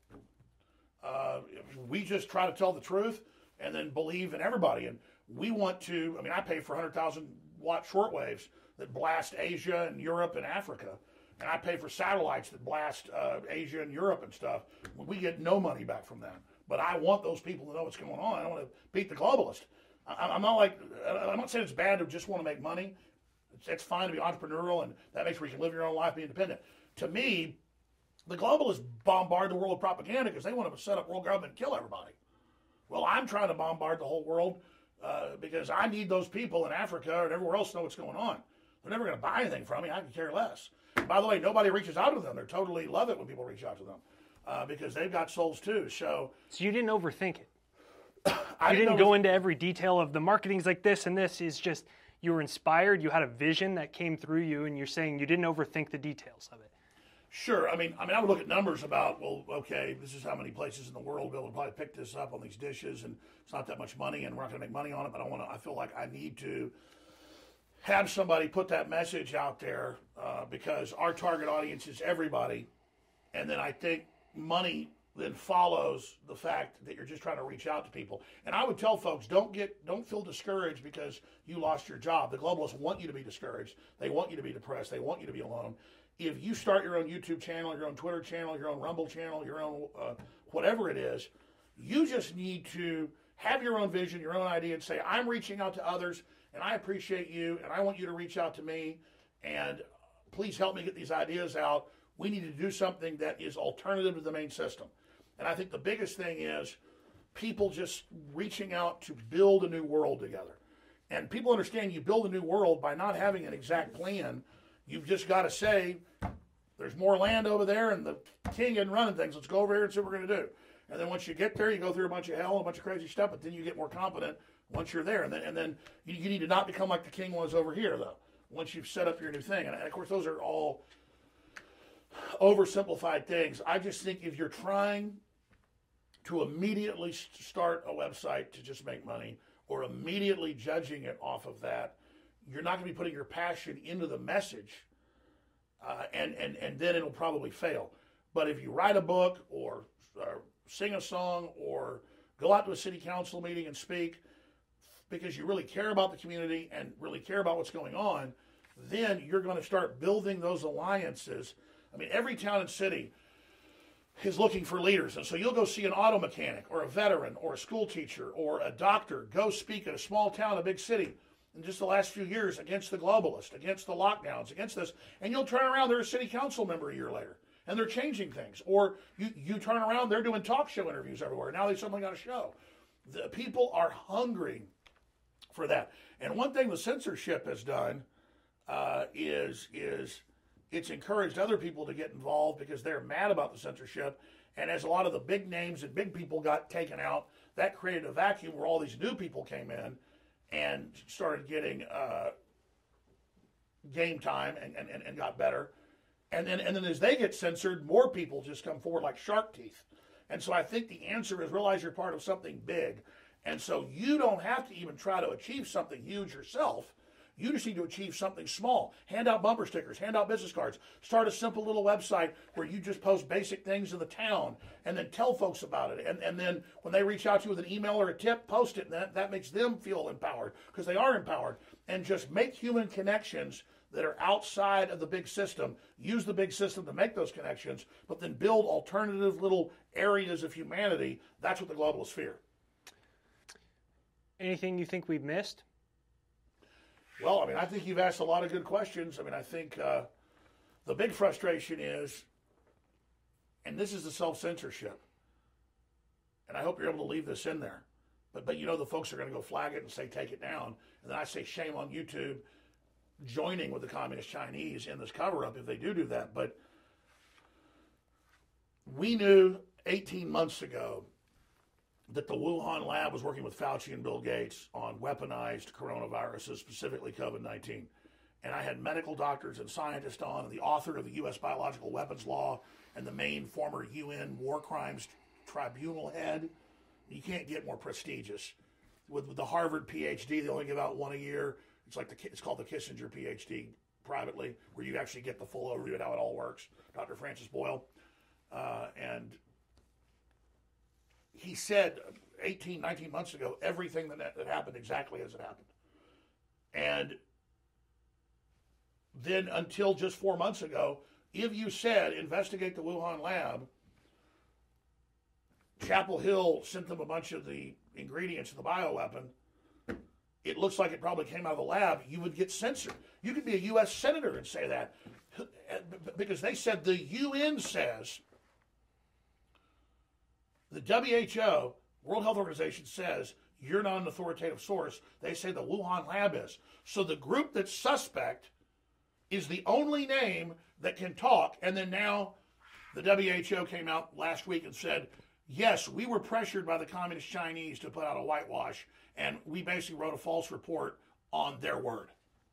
Uh, we just try to tell the truth and then believe in everybody. And we want to, I mean, I pay for one hundred thousand watt shortwaves that blast Asia and Europe and Africa. And I pay for satellites that blast uh, Asia and Europe and stuff. We get no money back from that. But I want those people to know what's going on. I want to beat the globalist. I, I'm not like, I'm not saying it's bad to just want to make money. It's, it's fine to be entrepreneurial, and that makes where you can live your own life, be independent. To me, the globalists bombard the world with propaganda because they want to set up world government and kill everybody. Well, I'm trying to bombard the whole world uh, because I need those people in Africa and everywhere else to know what's going on. They're never going to buy anything from me. I can care less. By the way, nobody reaches out to them. They totally love it when people reach out to them uh, because they've got souls too. So, so you didn't overthink it. I you didn't didn't go over- into every detail of the marketing's like this and this. Is just you were inspired. You had a vision that came through you, and you're saying you didn't overthink the details of it. Sure. I mean, I mean, I would look at numbers about, well, okay, this is how many places in the world will be able to probably pick this up on these dishes, and it's not that much money, and we're not going to make money on it. But I want to. I feel like I need to have somebody put that message out there uh, because our target audience is everybody. And then I think money then follows the fact that you're just trying to reach out to people. And I would tell folks, don't get, don't feel discouraged because you lost your job. The globalists want you to be discouraged. They want you to be depressed. They want you to be alone. If you start your own YouTube channel, your own Twitter channel, your own Rumble channel, your own uh, whatever it is, you just need to have your own vision, your own idea, and say, I'm reaching out to others, and I appreciate you, and I want you to reach out to me, and please help me get these ideas out. We need to do something that is alternative to the main system. And I think the biggest thing is people just reaching out to build a new world together. And people understand you build a new world by not having an exact plan. You've just got to say, there's more land over there, and the king isn't running things. Let's go over here and see what we're going to do. And then once you get there, you go through a bunch of hell and a bunch of crazy stuff, but then you get more confident once you're there. And then, and then you, you need to not become like the king was over here, though, once you've set up your new thing. And, and of course, those are all oversimplified things. I just think if you're trying to immediately start a website to just make money or immediately judging it off of that, you're not going to be putting your passion into the message, uh, and, and, and then it'll probably fail. But if you write a book or uh, sing a song or go out to a city council meeting and speak because you really care about the community and really care about what's going on, then you're going to start building those alliances. I mean, every town and city is looking for leaders. And so you'll go see an auto mechanic or a veteran or a school teacher or a doctor go speak at a small town, a big city in just the last few years against the globalists, against the lockdowns, against this. And you'll turn around, they're a city council member a year later. And they're changing things. Or you, you turn around, they're doing talk show interviews everywhere. Now they suddenly got a show. The people are hungry for that. And one thing the censorship has done uh, is is it's encouraged other people to get involved because they're mad about the censorship. And as a lot of the big names and big people got taken out, that created a vacuum where all these new people came in and started getting uh, game time and, and, and got better. And then and then as they get censored, more people just come forward like shark teeth. And so I think the answer is realize you're part of something big. And so you don't have to even try to achieve something huge yourself. You just need to achieve something small. Hand out bumper stickers, hand out business cards. Start a simple little website where you just post basic things in the town and then tell folks about it. And, and then when they reach out to you with an email or a tip, post it. And that, that makes them feel empowered because they are empowered. And just make human connections that are outside of the big system. Use the big system to make those connections, but then build alternative little areas of humanity. That's what the globalists fear. Anything you think we've missed? Well, I mean, I think you've asked a lot of good questions. I mean, I think uh, the big frustration is, and this is the self-censorship, and I hope you're able to leave this in there, but but you know the folks are going to go flag it and say take it down, and then I say shame on YouTube joining with the Communist Chinese in this cover-up if they do do that. But we knew eighteen months ago that the Wuhan lab was working with Fauci and Bill Gates on weaponized coronaviruses, specifically COVID nineteen. And I had medical doctors and scientists on, and the author of the U S Biological Weapons Law and the main former U N War Crimes Tribunal head. You can't get more prestigious. With, with the Harvard P H D, they only give out one a year. It's like the it's called the Kissinger P H D privately, where you actually get the full overview of how it all works. Doctor Francis Boyle. Uh, and he said eighteen, nineteen months ago, everything that, that happened exactly as it happened. And then until just four months ago, if you said, investigate the Wuhan lab, Chapel Hill sent them a bunch of the ingredients of the bioweapon, it looks like it probably came out of the lab, you would get censored. You could be a U S senator and say that. Because they said the U N says, the W H O, World Health Organization, says you're not an authoritative source. They say the Wuhan lab is. So the group that's suspect is the only name that can talk. And then now the W H O came out last week and said, yes, we were pressured by the Communist Chinese to put out a whitewash, and we basically wrote a false report on their word.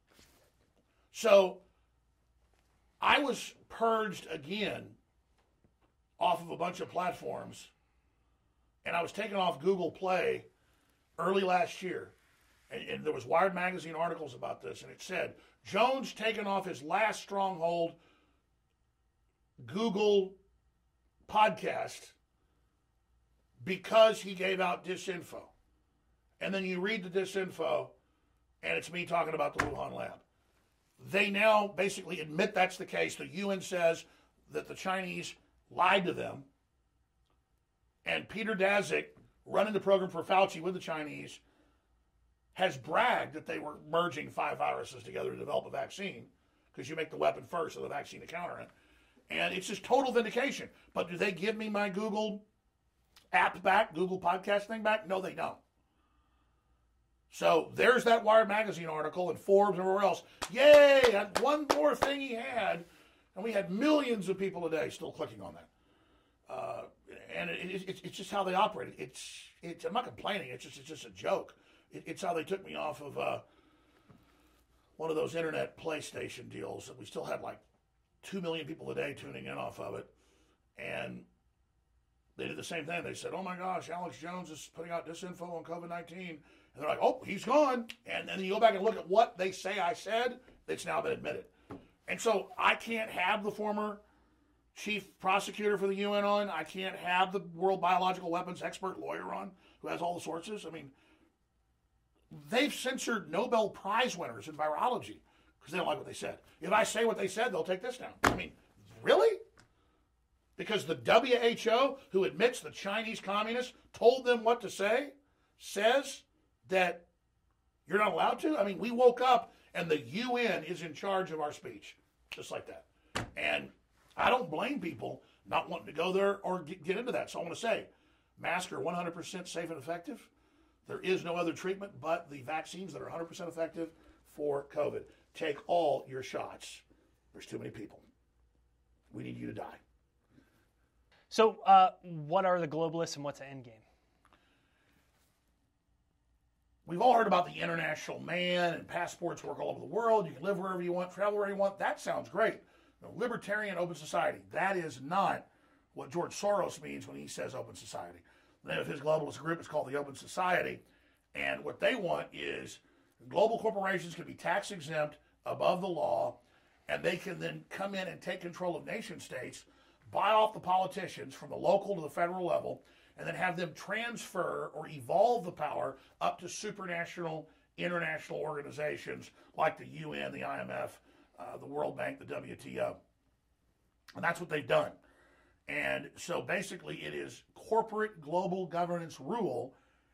So I was purged again off of a bunch of platforms, and I was taken off Google Play early last year. And, and there was Wired Magazine articles about this, and it said, Jones taken off his last stronghold, Google podcast, because he gave out disinfo. And then you read the disinfo, and it's me talking about the Wuhan lab. They now basically admit that's the case. The U N says that the Chinese lied to them. And Peter Daszak, running the program for Fauci with the Chinese, has bragged that they were merging five viruses together to develop a vaccine, because you make the weapon first and the vaccine to counter it. And it's just total vindication. But do they give me my Google app back, Google podcast thing back? No, they don't. So there's that Wired Magazine article and Forbes and everywhere else. Yay! And one more thing he had, and we had millions of people a day still clicking on that. Uh, and it, it, it, it's just how they operate. It's, it's, I'm not complaining. It's just, it's just a joke. It, it's how they took me off of uh, one of those internet PlayStation deals that we still had like two million people a day tuning in off of it. And they did the same thing. They said, oh my gosh, Alex Jones is putting out disinfo on COVID nineteen. And they're like, oh, he's gone. And then you go back and look at what they say I said, it's now been admitted. And so I can't have the former chief prosecutor for the U N on. I can't have the World Biological Weapons expert lawyer on who has all the sources. I mean, they've censored Nobel Prize winners in virology because they don't like what they said. If I say what they said, they'll take this down. I mean, really? Because the W H O, who admits the Chinese communists told them what to say, says that you're not allowed to? I mean, we woke up and the U N is in charge of our speech, just like that. And I don't blame people not wanting to go there or get, get into that. So I want to say, masks are one hundred percent safe and effective. There is no other treatment but the vaccines that are one hundred percent effective for COVID. Take all your shots. There's too many people. We need you to die. So uh, what are the globalists and what's the end game? We've all heard about the international man and passports work all over the world. You can live wherever you want, travel wherever you want. That sounds great. A libertarian open society. That is not what George Soros means when he says open society. The name of his globalist group is called the Open Society. And what they want is global corporations can be tax exempt above the law, and they can then come in and take control of nation states, buy off the politicians from the local to the federal level, and then have them transfer or evolve the power up to supranational, international organizations like the U N, the I M F, uh, the World Bank, the W T O. And that's what they've done. And so basically it is corporate global governance rule,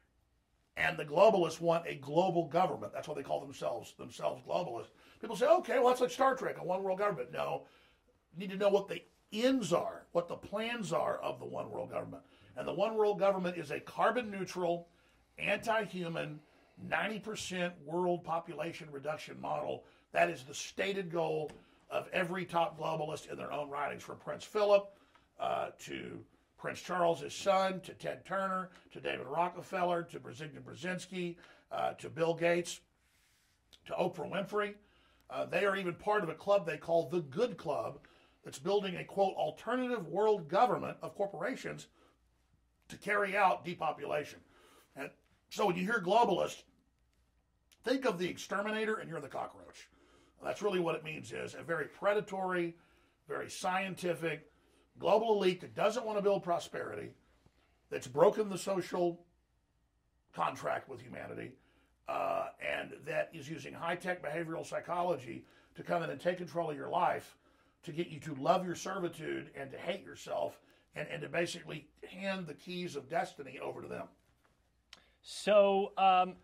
and the globalists want a global government. That's what they call themselves, themselves globalists. People say, okay, well, that's like Star Trek, a one world government. No, you need to know what the ends are, what the plans are of the one world government. And the one world government is a carbon neutral, anti-human, ninety percent world population reduction model. That is the stated goal of every top globalist in their own writings, from Prince Philip uh, to Prince Charles, his son, to Ted Turner, to David Rockefeller, to Brzezinski Brzezinski, uh, to Bill Gates, to Oprah Winfrey. Uh, they are even part of a club they call the Good Club, that's building a, quote, alternative world government of corporations to carry out depopulation. And so when you hear globalist, think of the exterminator and you're the cockroach. That's really what it means, is a very predatory, very scientific, global elite that doesn't want to build prosperity, that's broken the social contract with humanity, uh, and that is using high-tech behavioral psychology to come in and take control of your life, to get you to love your servitude and to hate yourself, and, and to basically hand the keys of destiny over to them. So, um,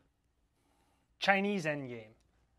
Chinese endgame.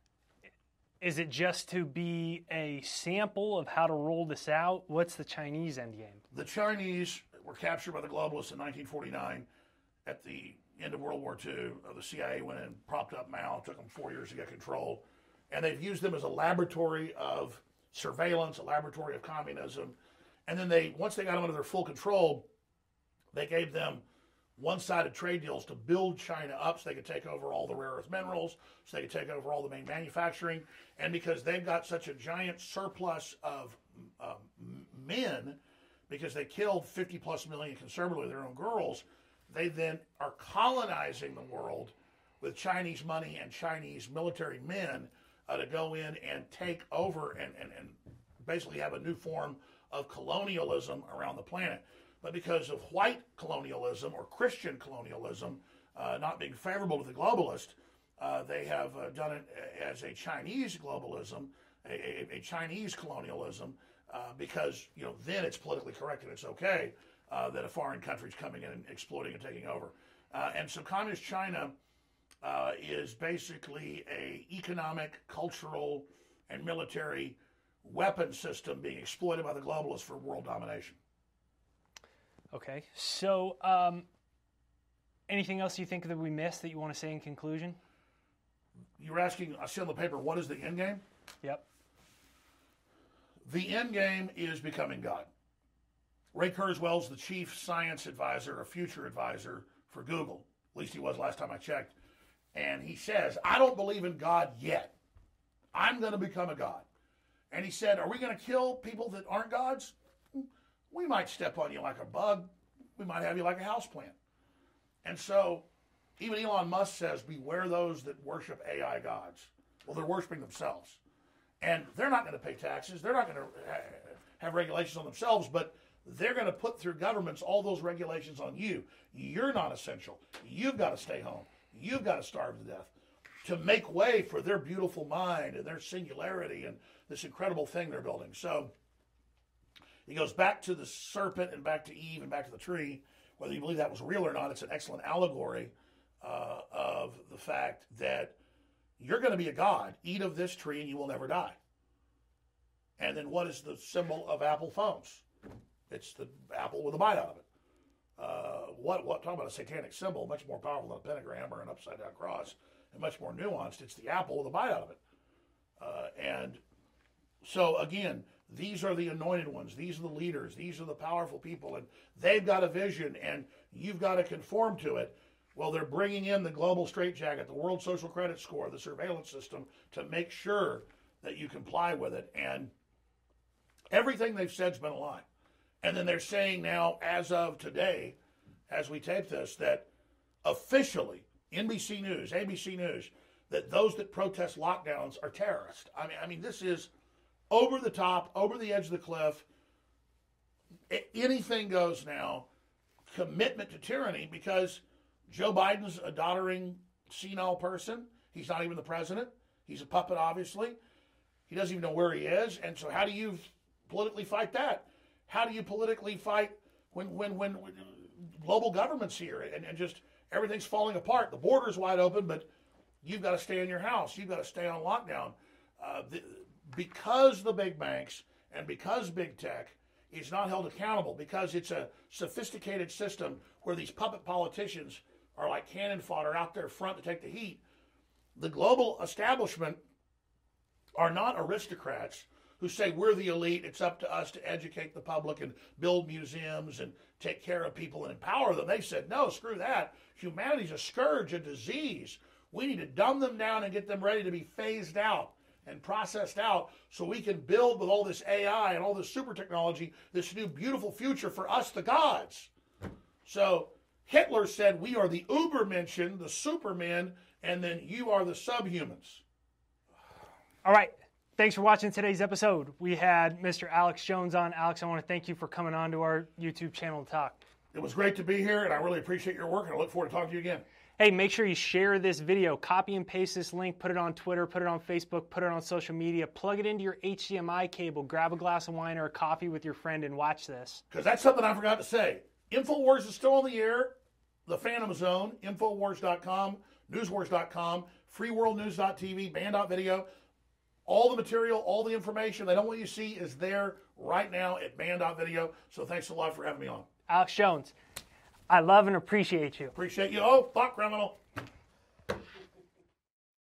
Is it just to be a sample of how to roll this out? What's the Chinese endgame? The Chinese were captured by the globalists in nineteen forty-nine at the end of World War Two. The C I A went in, propped up Mao, took them four years to get control. And they've used them as a laboratory of surveillance, a laboratory of communism. And then they, once they got them under their full control, they gave them one-sided trade deals to build China up so they could take over all the rare earth minerals, so they could take over all the main manufacturing. And because they've got such a giant surplus of uh, men, because they killed fifty plus million conservatively their own girls, they then are colonizing the world with Chinese money and Chinese military men uh, to go in and take over and, and, and basically have a new form of colonialism around the planet. But because of white colonialism or Christian colonialism uh, not being favorable to the globalist, uh, they have uh, done it as a Chinese globalism, a, a, a Chinese colonialism, uh, because you know then it's politically correct and it's okay uh, that a foreign country's coming in and exploiting and taking over. Uh, and so communist China uh, is basically a economic, cultural, and military weapon system being exploited by the globalists for world domination. Okay, so um, anything else you think that we missed that you want to say in conclusion? You were asking, I see on the paper, what is the end game? Yep. The end game is becoming God. Ray Kurzweil is the chief science advisor, a future advisor for Google. At least he was last time I checked. And he says, I don't believe in God yet. I'm going to become a God. And he said, are we going to kill people that aren't gods? We might step on you like a bug. We might have you like a houseplant. And so even Elon Musk says, beware those that worship A I gods. Well, they're worshiping themselves. And they're not going to pay taxes. They're not going to have regulations on themselves, but they're going to put through governments all those regulations on you. You're not essential. You've got to stay home. You've got to starve to death to make way for their beautiful mind and their singularity and this incredible thing they're building. So he goes back to the serpent and back to Eve and back to the tree. Whether you believe that was real or not, it's an excellent allegory uh, of the fact that you're going to be a god. Eat of this tree and you will never die. And then what is the symbol of Apple phones? It's the apple with a bite out of it. uh, what what talking about a satanic symbol, much more powerful than a pentagram or an upside down cross, and much more nuanced. It's the apple with a bite out of it, uh, and so again, these are the anointed ones. These are the leaders. These are the powerful people, and they've got a vision, and you've got to conform to it. Well, they're bringing in the global straitjacket, the World Social Credit Score, the surveillance system to make sure that you comply with it, and everything they've said's been a lie. And then they're saying now, as of today, as we tape this, that officially, N B C News, A B C News, that those that protest lockdowns are terrorists. I mean, I mean, this is over the top, over the edge of the cliff. Anything goes now. Commitment to tyranny, because Joe Biden's a doddering, senile person. He's not even the president. He's a puppet, obviously. He doesn't even know where he is. And so how do you politically fight that? How do you politically fight when when when, when global government's here and, and just everything's falling apart? The border's wide open, but you've got to stay in your house. You've got to stay on lockdown. Uh, the, because the big banks and because big tech is not held accountable, because it's a sophisticated system where these puppet politicians are like cannon fodder out there front to take the heat, the global establishment are not aristocrats who say we're the elite, it's up to us to educate the public and build museums and take care of people and empower them. They said, no, screw that. Humanity's a scourge, a disease. We need to dumb them down and get them ready to be phased out and processed out so we can build with all this A I and all this super technology this new beautiful future for us, the gods. So Hitler said we are the Ubermenschen, the supermen, and then you are the subhumans. All right. Thanks for watching today's episode. We had Mister Alex Jones on. Alex, I want to thank you for coming on to our YouTube channel to talk. It was great to be here, and I really appreciate your work, and I look forward to talking to you again. Hey, make sure you share this video. Copy and paste this link. Put it on Twitter. Put it on Facebook. Put it on social media. Plug it into your H D M I cable. Grab a glass of wine or a coffee with your friend and watch this. Because that's something I forgot to say. InfoWars is still on the air. The Phantom Zone, Infowars dot com, Newswars dot com, Free World News dot T V, Band dot video. All the material, all the information they don't want you to see is there right now at Band dot video. So thanks a lot for having me on. Alex Jones, I love and appreciate you. Appreciate you. Oh, thought criminal.